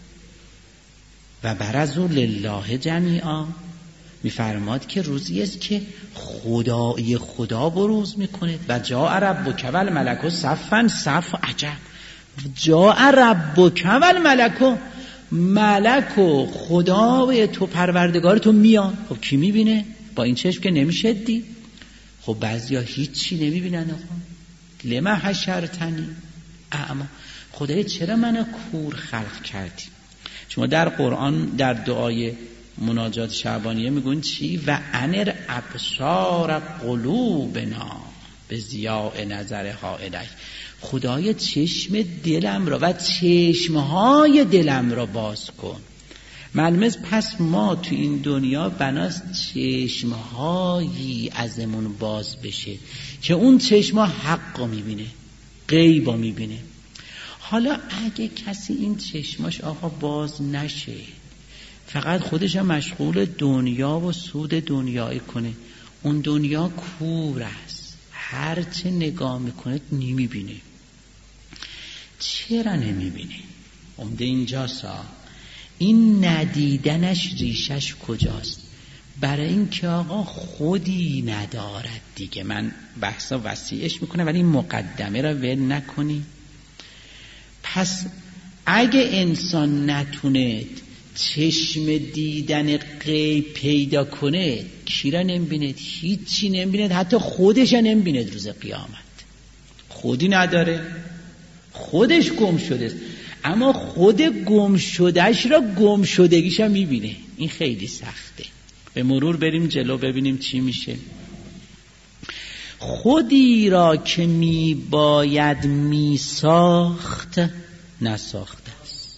S1: و برزوا لله جمیعا، میفرماد که روزی است که خدای خدا بروز میکنه. و جاء ربک والملک صفا صف. عجب، جاء ربک والملک، ملک و خدای تو پروردگار تو میان. خب کی میبینه؟ با این چشم که نمیشه دید. خب بعضیا هیچی نمیبینن. آقا لما حشرتنی اعما، خدای چرا منو کور خلق کردی؟ شما در قرآن در دعای مناجات شعبانیه میگون چی؟ و انر ابصار قلوبنا به ضیاء نظرها الیک، خدای چشم دلم را و چشمهای دلم را باز کن. معلومه پس ما تو این دنیا بناست چشمهایی ازمون باز بشه که اون چشمها حق رو میبینه، غیب رو میبینه. حالا اگه کسی این چشماش آقا باز نشه، فقط خودش مشغول دنیا و سود دنیایی کنه، اون دنیا کور است، هرچه نگاه میکنه نمیبینه. چرا نمیبینه؟ عمده اینجاست. این ندیدنش ریشش کجاست؟ برای این که آقا خودی ندارد دیگه. من بحثا وسیعش میکنم ولی این مقدمه را ول نکنی. پس اگه انسان نتونه چشم دیدن غیب پیدا کنه، کی را نمیبیند؟ هیچی نمیبیند، حتی خودش نمیبیند روز قیامت. خودی نداره، خودش گم شده است، اما خود گم شدهش را گم شدگیش هم میبینه. این خیلی سخته. به مرور بریم جلو ببینیم چی میشه. خودی را که میباید میساخت نساخته است.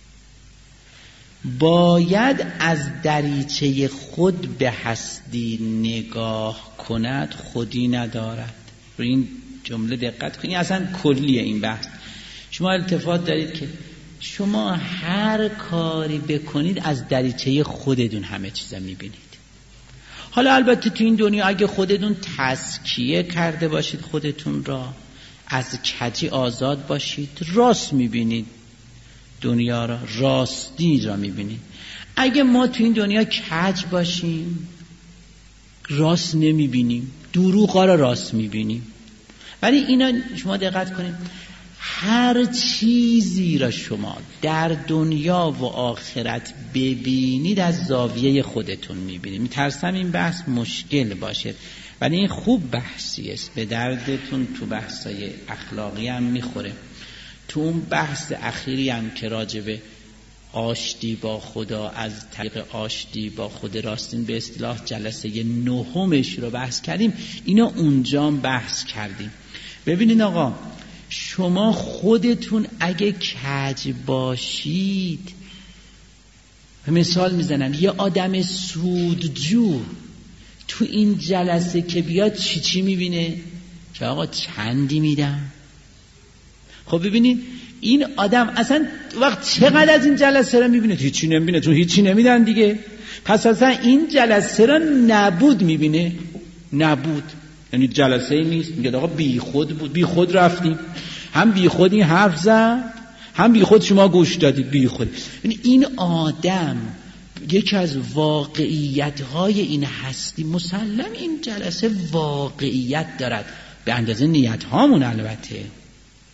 S1: باید از دریچه خود به هستی نگاه کند، خودی ندارد. رو این جمله دقت کنید، اصلا کلیه این بحث. شما التفات دارید که شما هر کاری بکنید از دریچه خودتون همه چیزا میبینید. حالا البته تو این دنیا اگه خودتون تزکیه کرده باشید خودتون را، از کجی آزاد باشید، راست میبینید دنیا را، راستی را میبینید. اگه ما تو این دنیا کج باشیم راست نمیبینیم، دروغا را راست میبینیم. ولی اینا شما دقت کنید، هر چیزی را شما در دنیا و آخرت ببینید از زاویه خودتون میبینید. میترسم این بحث مشکل باشه ولی این خوب بحثی است، به دردتون تو بحثای اخلاقی هم میخوره. تو اون بحث اخیری هم که راجبه آشتی با خدا، از طریق آشتی با خود راستین به اصطلاح جلسه نهمش رو بحث کردیم، اینو اونجا بحث کردیم. ببینید آقا، شما خودتون اگه کج باشید، مثال میزنم، یه آدم سودجو تو این جلسه که بیاد چی چی میبینه؟ که آقا چندی میدم. خب ببینید این آدم اصلا وقت چقدر از این جلسه رو میبینه؟ هیچی نمیبینه، چون هیچی نمیدن دیگه. پس اصلا این جلسه رو نبود میبینه، نبود یعنی جلسه ای نیست. میگه آقا بی خود بود، بی خود رفتیم، هم بی خود این حرف زد، هم بی خود شما گوش دادید، بی خود. یعنی این آدم یکی از واقعیت های این هستی، مسلم این جلسه واقعیت دارد به اندازه نیت هامون البته.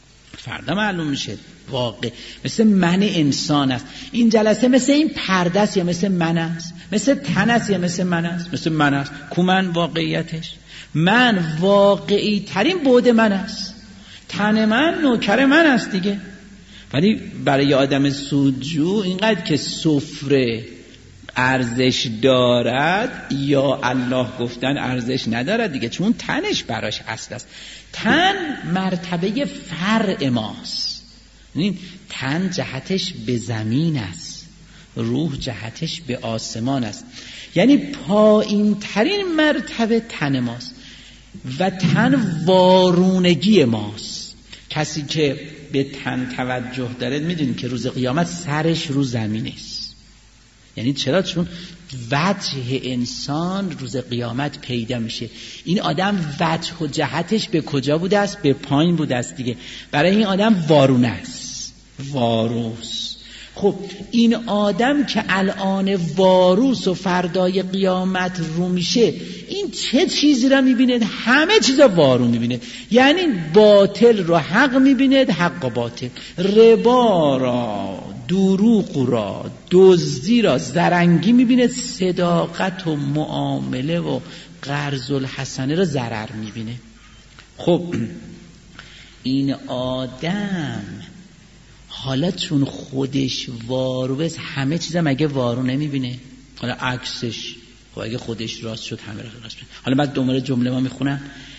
S1: فردا معلوم میشه. واقع مثل من انسان است. این جلسه مثل این پرده است یا مثل من است؟ مثل تن است یا مثل من است؟ مثل من است. کو من واقعیتش؟ من واقعی ترین بعد من است. تن من نوکر من است دیگه. ولی برای آدم سودجو اینقدر که سفره ارزش دارد یا الله گفتن ارزش ندارد دیگه، چون تنش براش اصل است. تن مرتبه فرع ماست. این تن جهتش به زمین است، روح جهتش به آسمان است. یعنی پایین ترین مرتبه تن ماست و تن وارونگی ماست. کسی که به تن توجه داره میدونی که روز قیامت سرش رو زمین است. یعنی چرا؟ چون وجه انسان روز قیامت پیدا میشه. این آدم وجه و جهتش به کجا بوده است؟ به پایین بوده است دیگه. برای این آدم وارونه است، واروس. خب این آدم که الان واروس و فردای قیامت رو میشه، این چه چیزی را میبینه؟ همه چیزا وارو میبینه. یعنی باطل رو حق میبینه، حق و باطل، ربا را، دروغ را، دزدی را زرنگی میبینه، صداقت و معامله و قرض الحسنه را ضرر میبینه. خب این آدم حالا چون خودش واروست، همه چیزا مگه وارو نمیبینه؟ حالا عکسش، خب اگه خودش راست شد همه را راست شد. حالا بعد دوباره جمله ما میخونم،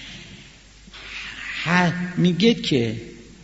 S1: میگه که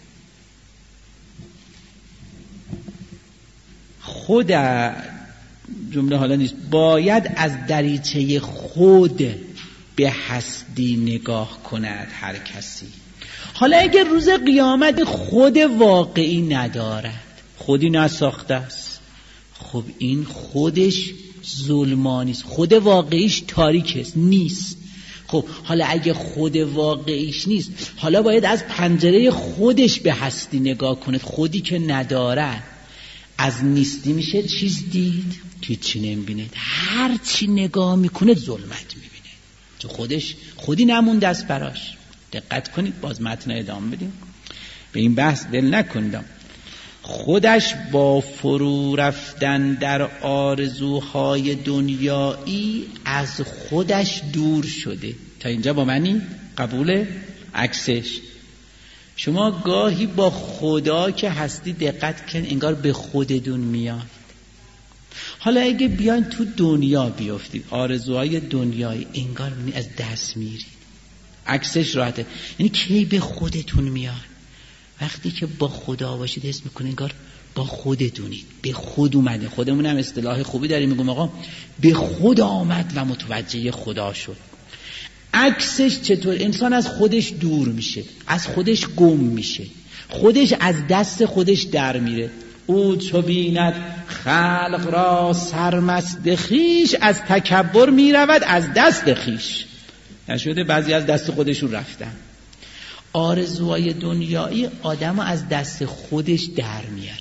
S1: خود جمله حالا نیست، باید از دریچه خود به هستی نگاه کند هر کسی. حالا اگر روز قیامت خود واقعی ندارد، خودی نساخته است، خب این خودش ظلمانی است، خود واقعیش تاریک است، نیست. خب حالا اگه خود واقعیش نیست، حالا باید از پنجره خودش به هستی نگاه کند. خودی که ندارد، از نیستی میشه چیز دید که چی نمیبینه. هر چی نگاه میکنه ظلمت میبینه، چون خودش خودی نمونده است براش. دقت کنید، باز متن ادامه بدیم. به این بحث دل نکنید. خودش با فرو رفتن در آرزوهای دنیایی از خودش دور شده. تا اینجا با منی؟ قبول؟ عکسش شما گاهی با خدا که هستی دقت کن، انگار به خودتون میاد. حالا اگه بیاین تو دنیا بیافتید، آرزوهای دنیایی، انگار از دست میرید. عکسش راحته. یعنی کی به خودتون میاد؟ وقتی که با خدا باشید حس میکنه انگار با خودتونید، به خود اومده. خودمون هم اصطلاح خوبی داریم، میگم آقا به خود آمد و متوجه خدا شد. عکسش چطور؟ انسان از خودش دور میشه، از خودش گم میشه، خودش از دست خودش در میره. او چو بیند خلق را سرمست خویش، از تکبر میرود از دست خویش. نشده بعضی از دست خودشون رفتن. آرزوهای دنیایی آدم از دست خودش در میاره،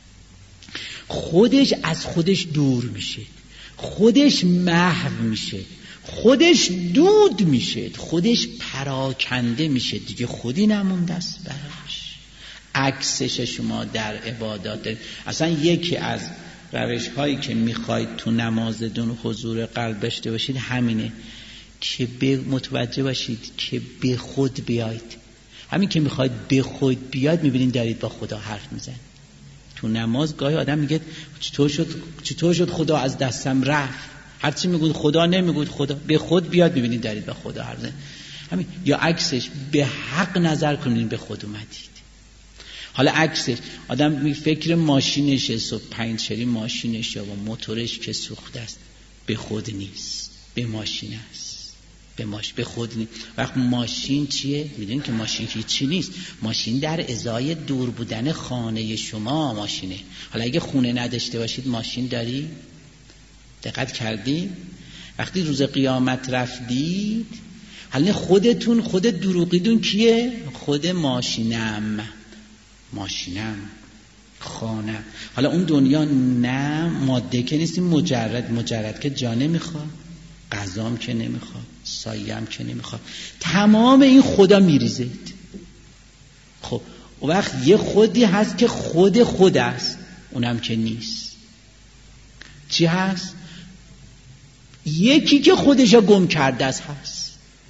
S1: خودش از خودش دور میشه، خودش محو میشه، خودش دود میشه، خودش پراکنده میشه دیگه، خودی نمونده است براش. عکسش شما در عبادات، اصلا یکی از روش هایی که میخواید تو نمازتون حضور قلب داشته باشید همینه که به متوجه باشید که به خود بیایید. همین که میخواید به خود بیاید میبینید دارید با خدا حرف میزنید. تو نماز گاهی آدم میگه چطور شد چطور شد خدا از دستم رفت، هرچی میگود خدا نمیگود خدا، به خود بیاد میبینید دارید با خدا حرف میزنید. همین. یا عکسش به حق نظر کنید به خود اومدید. حالا عکسش آدم می فکر ماشینشه، صبح پنج چری ماشینشه و موتورش که سوخته است، به خود نیست، به ماشین است. به ماش به خود نیست. وقت ماشین چیه؟ میدونین که ماشین هیچی نیست. ماشین در ازای دور بودن خانه شما ماشینه. حالا اگه خونه نداشته باشید ماشین داری؟ دقت کردی؟ وقتی روز قیامت رفتید، حالا خودتون خود دروغیدون کیه؟ خود ماشینم ماشینم خانه. حالا اون دنیا نه ماده که نیستیم، مجرد مجرد که جا نمیخواد، غذام که نمیخواد، سایه‌ام که نمیخواد، تمام این خدا میریزید. خب و وقت یه خودی هست که خود خود است، اونم که نیست. چی هست؟ یکی که خودشو گم کرده است هست.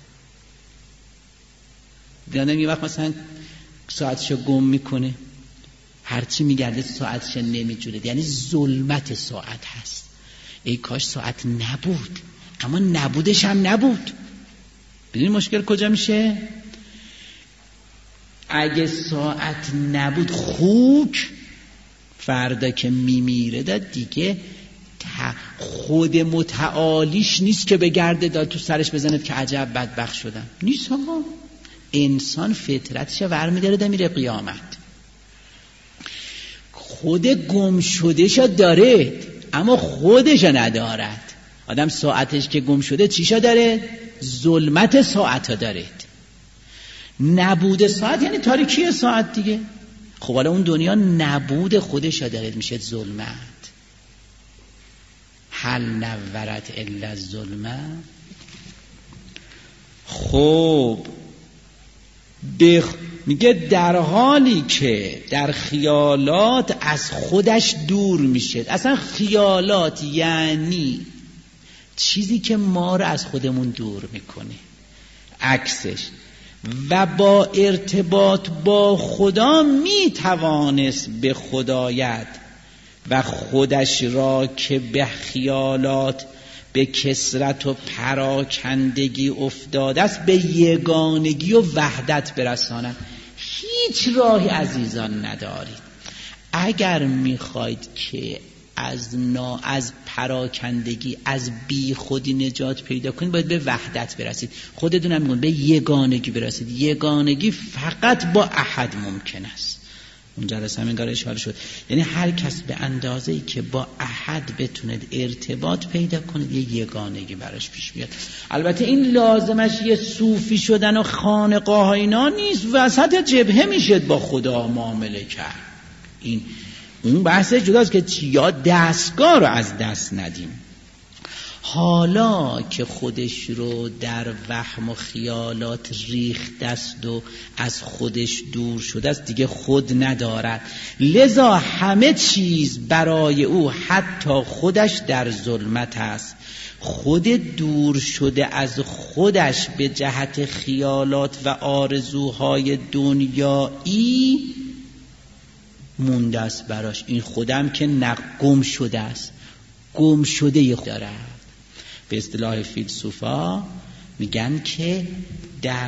S1: دیدم یه وقت مثلا ساعتشو گم میکنه، هرچی میگرده ساعتش نمیجوره، یعنی ظلمت ساعت هست. ای کاش ساعت نبود، اما نبودش هم نبود. ببین مشکل کجا میشه؟ اگه ساعت نبود، خوک فردا که میمیره داد دیگه خود متعالیش نیست که بگرده داد تو سرش بزند که عجب بدبخت شدم. نیست آقا. انسان فطرتش ورمی‌داره دا میره قیامت. خود گم شدهشو داره اما خودشو ندارد. آدم ساعتش که گم شده چیشو داره؟ ظلمت ساعتو داره. نبود ساعت یعنی تاریکی ساعت دیگه. خب حالا اون دنیا نبود خودشو داره، میشه ظلمت. هل نورت الا الظلمه. خب بخ... میگه در حالی که در خیالات از خودش دور میشه. اصلا خیالات یعنی چیزی که ما رو از خودمون دور میکنه، عکسش. و با ارتباط با خدا میتوانست به خدایت و خودش را که به خیالات به کثرت و پراکندگی افتاده است به یگانگی و وحدت برساند. هیچ راهی عزیزان ندارید. اگر میخواید که از نا از پراکندگی، از بی خودی نجات پیدا کنید، باید به وحدت برسید. خودتون هم میگن به یگانگی برسید. یگانگی فقط با احد ممکن است. اون جلسه هم انگار اشاره شد، یعنی هر کس به اندازه‌ای که با احد بتوند ارتباط پیدا کنه یه یگانگی براش پیش میاد. البته این لازمش یه صوفی شدن و خانقاه اینا نیست، وسط جبهه میشه با خدا معامله کرد. این اون بحث جداست که یا دستگاه رو از دست ندیم. حالا که خودش رو در وهم و خیالات ریخته است و از خودش دور شده است، دیگه خود ندارد. لذا همه چیز برای او حتی خودش در ظلمت است. خود دور شده از خودش به جهت خیالات و آرزوهای دنیایی مونده است براش. این خودم که گم شده است، گم شده دارد. به اصطلاح فیلسوفا میگن که در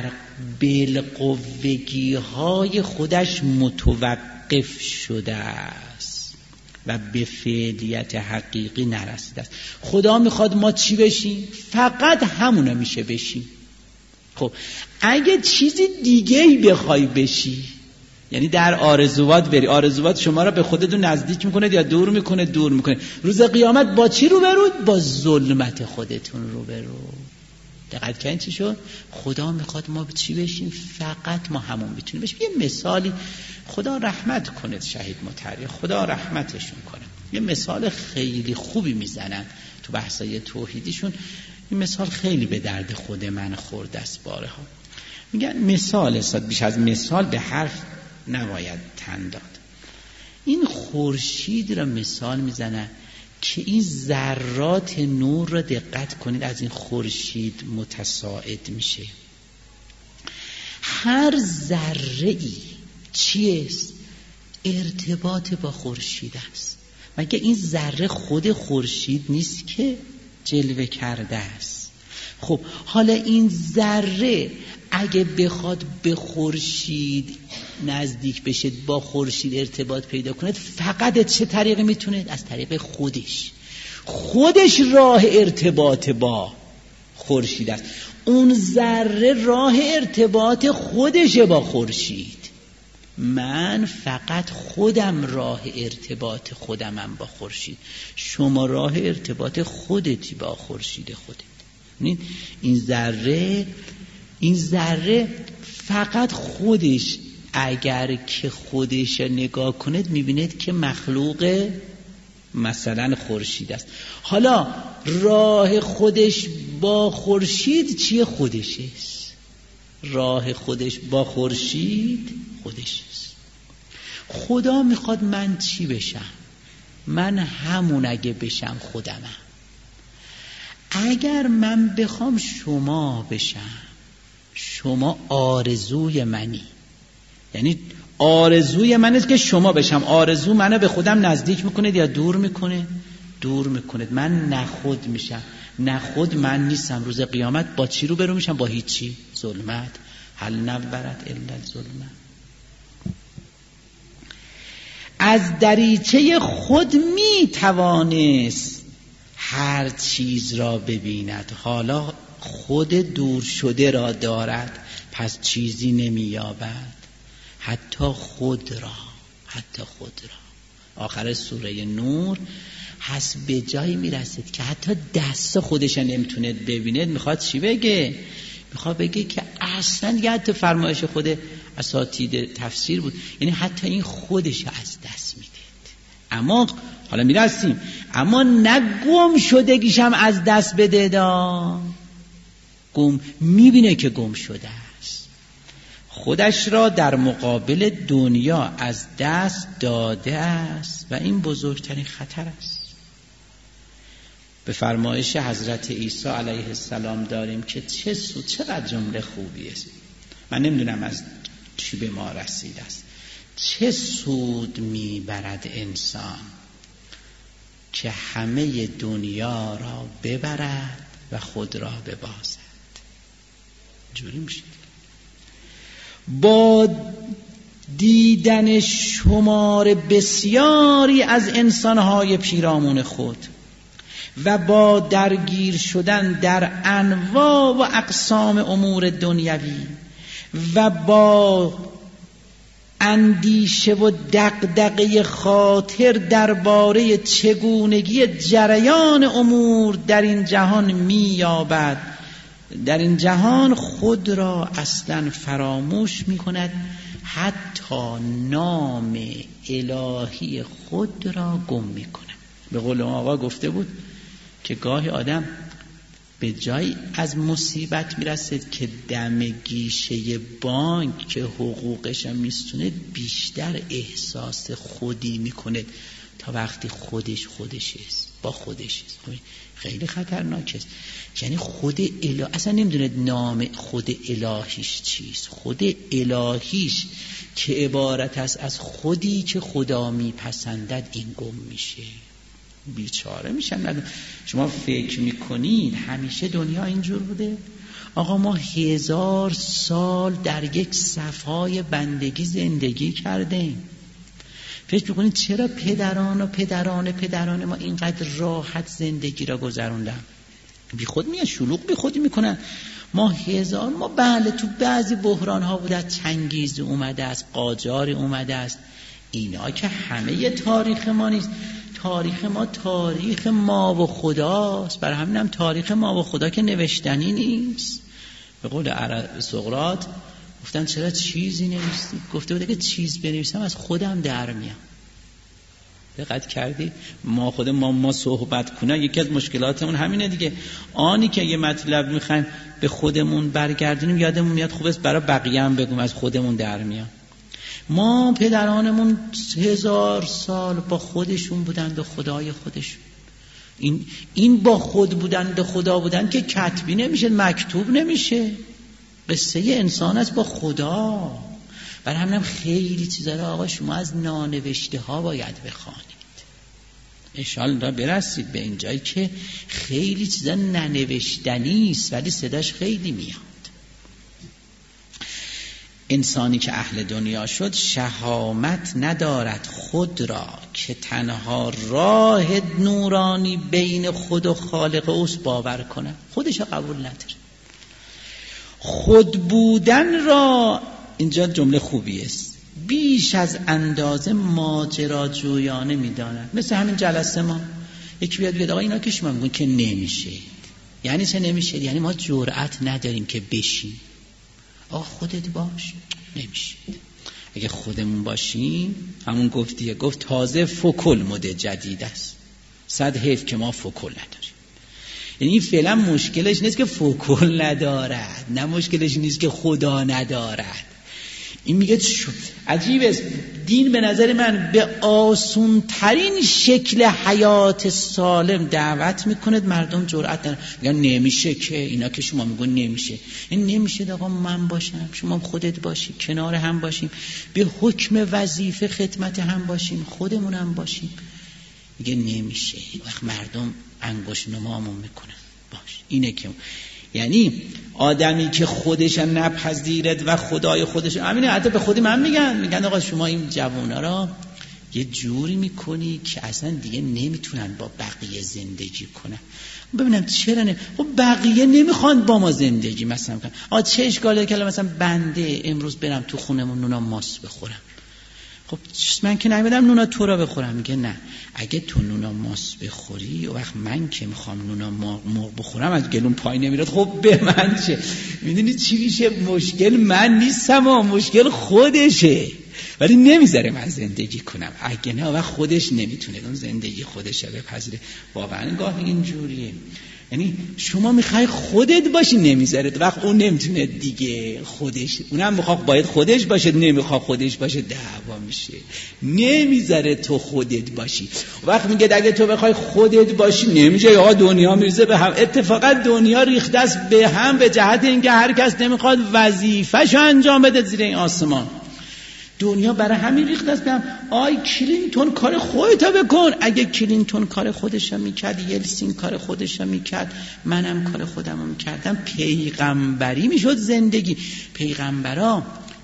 S1: بالقوگی های خودش متوقف شده است و به فعلیت حقیقی نرسیده است. خدا میخواد ما چی بشیم؟ فقط همونه میشه بشیم. خب اگه چیزی دیگه ای بخوای بشی، یعنی در آرزوات بری، آرزوات شما را به خودتون نزدیک میکنه یا دور میکنه؟ دور میکنه. روز قیامت با چی روبرود؟ با ظلمت خودتون روبرو. دقت کردین چی شد؟ خدا میخواد ما به چی بشیم؟ فقط ما همون میتونیم بشیم. یه مثالی، خدا رحمت کنه شهید مطهری، خدا رحمتشون کنه، یه مثال خیلی خوبی میزنن تو بحثای توحیدیشون. این مثال خیلی به درد خود من خورده است باره ها. میگن مثال است، بیش از مثال به حرف نباید تن داد. این خورشید را مثال میزنن که این ذرات نور را دقت کنید از این خورشید متصاعد میشه. هر ذره ای چیست؟ ارتباط با خورشید است. مگه این ذره خود خورشید نیست که جلوه کرده است؟ خب حالا این ذره اگه بخواد به خورشید نزدیک بشه، با خورشید ارتباط پیدا کنه، فقط چه طریقی میتونه؟ از طریق خودش. خودش راه ارتباط با خورشید است. اون ذره راه ارتباط خودشه با خورشید. من فقط خودم راه ارتباط خودمم با خورشید. شما راه ارتباط خودتی با خورشید خودت. این ذره این ذره فقط خودش، اگر که خودش نگاه کنید میبینید که مخلوق مثلا خورشید است. حالا راه خودش با خورشید چیه؟ خودش است. راه خودش با خورشید خودش است. خدا میخواد من چی بشم؟ من همون اگه بشم خودمم. اگر من بخوام شما بشم، شما آرزوی منی، یعنی آرزوی من است که شما بشم. آرزو منو به خودم نزدیک میکنه یا دور میکنه؟ دور میکنه. من نخود میشم. نخود من نیستم. روز قیامت با چی رو برو میشم؟ با هیچی. ظلمت. هل نورت الا الظلمت. از دریچه خود میتوانست هر چیز را ببیند، حالا خود دور شده را دارد، پس چیزی نمییابد. حتی خود را، حتی خود را. آخر سوره نور هست به جایی میرسید که حتی دست خودش نمیتونه ببینه. میخواد چی بگه؟ میخواد بگه که اصلا دیگه حتی فرمایش خود اساتید تفسیر بود، یعنی حتی این خودش از دست میدید. اما حالا میرسیم، اما نه گم شدگیشم از دست بده دا. گم میبینه که گم شده است. خودش را در مقابل دنیا از دست داده است و این بزرگترین خطر است. به فرمایش حضرت عیسی علیه السلام داریم که چه سود، چقدر جمله خوبی است. من نمیدونم از چی به ما رسید است. چه سود میبرد انسان که همه دنیا را ببرد و خود را ببازد؟ جوری میشه. با دیدن شمار بسیاری از انسانهای پیرامون خود و با درگیر شدن در انواع و اقسام امور دنیوی و با اندیشه و دغدغه خاطر درباره چگونگی جریان امور در این جهان می‌یابد، در این جهان خود را اصلا فراموش می‌کند، حتی نام الهی خود را گم می‌کند. به قول آقا گفته بود که گاهی آدم به جای از مصیبت میرسد که دم گیشه بانک که حقوقش هم میستونه بیشتر احساس خودی میکنه تا وقتی خودش خودش است، با خودش است. خیلی خطرناک است. یعنی خود الهی اصلا نمیدونه نام خود الهیش چیست. خود الهیش که عبارت است از خودی که خدا میپسندد، این گم میشه، بیچاره میشن. شما فکر میکنید همیشه دنیا اینجور بوده؟ آقا ما هزار سال در یک صفای بندگی زندگی کردیم. فکر میکنید چرا پدران و پدران پدران ما اینقدر راحت زندگی را گذروندن؟ بی خود میاد شلوغ بی خودی میکنن. ما هزار ما بله تو بعضی بحران ها بوده، چنگیز اومده است، قاجار اومده است، اینا که همه تاریخ ما نیست. تاریخ ما تاریخ ما و خداست. برای همین هم تاریخ ما و خدا که نوشتنی نیست. به قول سقراط گفتن چرا چیزی نوشتی؟ گفته بوده که چیز بنویسم از خودم در میام. دقت کردی؟ ما خود ما ما صحبت کنه یکی از مشکلاتمون همینه دیگه. آنی که یه مطلب میخوایم به خودمون برگردونیم یادمون میاد خوب است برای بقیه هم بگم از خودمون در میام. ما پدرانمون هزار سال با خودشون بودند و خدای خودشون. این این با خود بودند و خدا بودند که کتبی نمیشه، مکتوب نمیشه. قصه انسان است با خدا. برای همینم خیلی چیزا رو آقا شما از نانوشته ها باید بخوانید. انشالله برسید به این جایی که خیلی چیزا ننوشتنی است ولی صداش خیلی میاد. انسانی که اهل دنیا شد شهامت ندارد خود را که تنها راه نورانی بین خود و خالق اوست باور کنه. خودش قبول نداره. خود بودن را، اینجا جمله خوبی است، بیش از اندازه ماجراجویانه میداند. مثل همین جلسه ما یکی بیاد بیاد آقا اینا که شما میگن که نمیشه. یعنی چه نمیشه؟ یعنی ما جرأت نداریم که بشیم. آقا خودت باش، نمیشه. اگه خودمون باشیم همون گفتیه گفت تازه فکل مد جدید است. صد حیف که ما فکل نداریم. یعنی این فعلا مشکلش نیست که فکل ندارد، نه مشکلش نیست که خدا ندارد. این میگه عجیبه، دین به نظر من به آسون ترین شکل حیات سالم دعوت میکنه، مردم جرأت ندارن میگن نمیشه که، اینا که شما میگن نمیشه، این نمیشه آقا من باشم شما خودت باشی، کنار هم باشیم، به حکم وظیفه خدمت هم باشیم، خودمون هم باشیم. میگه نمیشه. وقت مردم انگشت نمامون میکنن. باش اینه که یعنی آدمی که خودش نپذیرد و خدای خودش، همینه حتی به خود من میگن میگن آقا شما این جوانا را یه جوری میکنی که اصلا دیگه نمیتونن با بقیه زندگی کنن. ببینم چرا نه؟ خب بقیه نمیخوان با ما زندگی مثلا کنن. آ چه اشکاله که مثلا بنده امروز برم تو خونمون نونا ماست بخورم، خب من که نمیدم نونا تو را بخورم. میگه نه، اگه تو نونا ماست بخوری و وقت من که میخوام نونا مرغ بخورم از گلون پای نمیراد، خب به من چه؟ میدونی چی میشه؟ مشکل من نیستم و مشکل خودشه، ولی نمیذاره من زندگی کنم. اگه نه وقت خودش نمیتونه اون زندگی خودش رو بپذیره. واقعا گاهی اینجوریه، یعنی شما میخوای خودت باشی نمیذاره، وقت اون نمیتونه دیگه خودش، اونم میخواد باید خودش باشه، نمیخواد خودش باشه دعوا میشه، نمیذاره تو خودت باشی. وقت میگه اگه تو بخوای خودت باشی نمیشه، یا دنیا میریزه به هم. اتفاقا دنیا ریخته است به هم به جهت اینکه هر کس نمیخواد وظیفه‌شو انجام بده زیر این آسمان. دنیا برای همین ریخته است به هم. آی کلینتون کار خودتو بکن. اگه کلینتون کار خودشو میکرد، یلسین کار خودشو میکرد، منم کار خودمو میکردم، پیغمبری میشد زندگی. پیغمبرا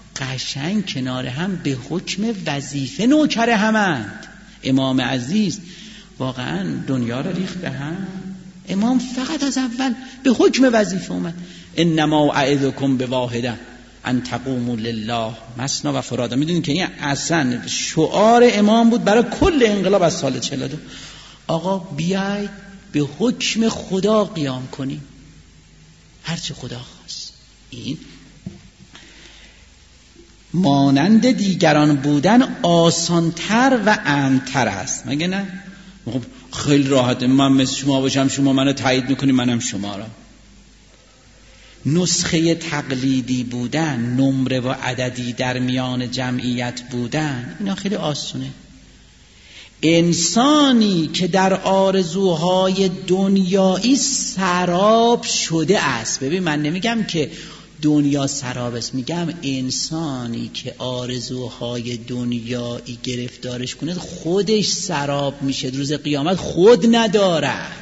S1: قشنگ کنار هم به حکم وظیفه نوکر همند. امام عزیز واقعا دنیا رو ریخت به هم. امام فقط از اول به حکم وظیفه اومد. انما اعظکم بواحده ان تقوموا لله مثنی و فرادا. میدونید که این اصلا شعار امام بود برای کل انقلاب از سال چهل و دو. آقا بیاید به حکم خدا قیام کنیم، هرچه خدا خواست. این مانند دیگران بودن آسانتر و امن‌تر است، مگه نه؟ خب خیلی راحته، من مثل شما باشم، شما منو تایید میکنی، منم شما را. نسخه تقلیدی بودن، نمره و عددی در میان جمعیت بودن، اینا خیلی آسونه. انسانی که در آرزوهای دنیایی سراب شده است، ببین من نمیگم که دنیا سراب است، میگم انسانی که آرزوهای دنیایی گرفتارش کنه خودش سراب میشه، روز قیامت خود ندارد.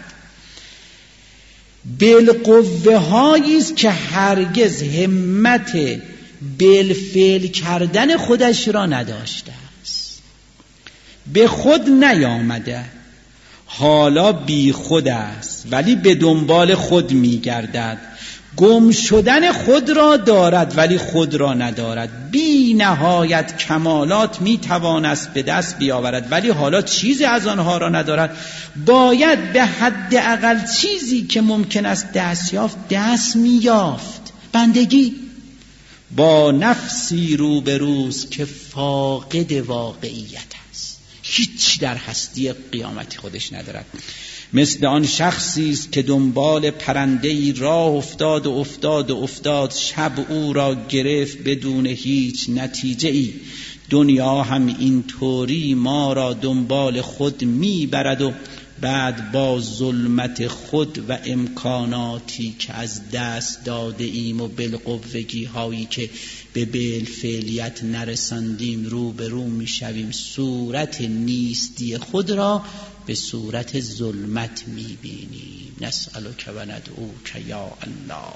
S1: بالقوه هایی است که هرگز همت بالفعل کردن خودش را نداشته است، به خود نیامده، حالا بی خود است ولی به دنبال خود میگردد، گم شدن خود را دارد ولی خود را ندارد، بی نهایت کمالات میتوانست به دست بیاورد ولی حالا چیزی از آنها را ندارد، باید به حد اقل چیزی که ممکن است دست یافت دست میافت. بندگی با نفسی روبروست که فاقد واقعیت است، هیچ در هستی قیامتی خودش ندارد. مثل آن شخصی است که دنبال پرنده‌ای راه افتاد و افتاد و افتاد، شب او را گرفت بدون هیچ نتیجه ای. دنیا هم این طوری ما را دنبال خود میبرد و بعد با ظلمت خود و امکاناتی که از دست داده ایم و بالقوگی هایی که به بالفعلیت نرساندیم رو به رو میشویم، صورت نیستی خود را به صورت ظلمت میبینیم. نسألک و ندعوک یا الله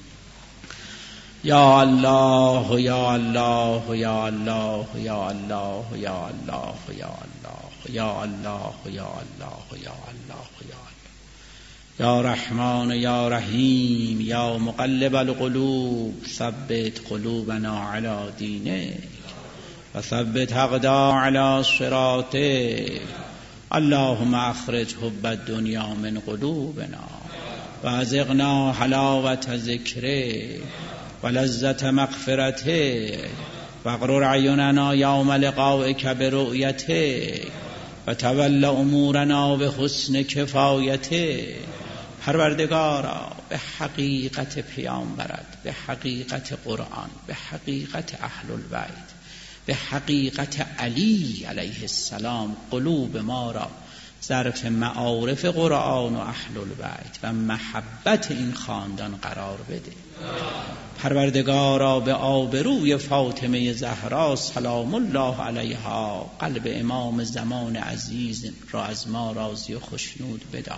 S1: یا الله یا الله یا الله یا الله یا الله یا الله یا الله یا الله یا الله یا الله یا رحمان یا رحیم یا مقلب القلوب ثبت قلوبنا علی دینک و ثبت اقدامنا علی صراطک. اللهم اخرج حب الدنیا من قلوبنا و ازغنا حلاوت ذکرک و لذت مغفرتک و اغرر عیوننا یوم لقائک برؤیتک و تول امورنا بحسن کفایتک. پروردگارا به حقیقت پیامبرت، به حقیقت قرآن، به حقیقت اهل البیت، به حقیقت علی علیه السلام قلوب ما را ظرف معارف قرآن و اهل البیت و محبت این خاندان قرار بده. پروردگارا به آبروی فاطمه زهرا سلام الله علیها قلب امام زمان عزیز را از ما راضی و خشنود بدار.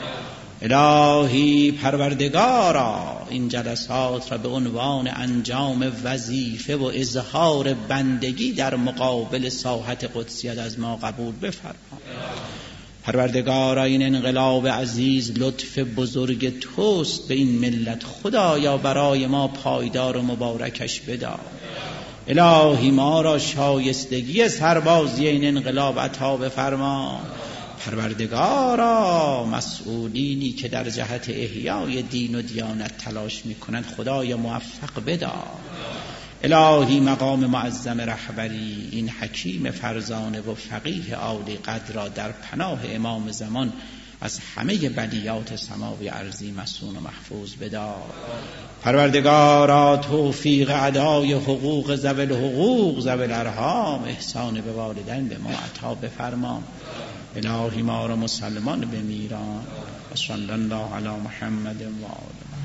S1: الهی پروردگارا این جلسات را به عنوان انجام وظیفه و اظهار بندگی در مقابل ساحت قدسیت از ما قبول بفرما. پروردگارا این انقلاب عزیز لطف بزرگ توست به این ملت، خدایا برای ما پایدار و مبارکش بدار. الهی ما را شایستگی سربازی این انقلاب عطا بفرما. پروردگارا مسئولینی که در جهت احیای دین و دیانت تلاش میکنند خدای موفق بدار. الهی مقام معظم رهبری این حکیم فرزانه و فقیه عالی قدر را در پناه امام زمان از همه بلیات سماوی ارضی مصون و محفوظ بدار. پروردگارا توفیق ادای حقوق ذوی الحقوق ذوی الارحام احسان به والدین به ما عطا بفرما. الهی ما را مسلمان بمیران. و صلی الله علی محمد و آله.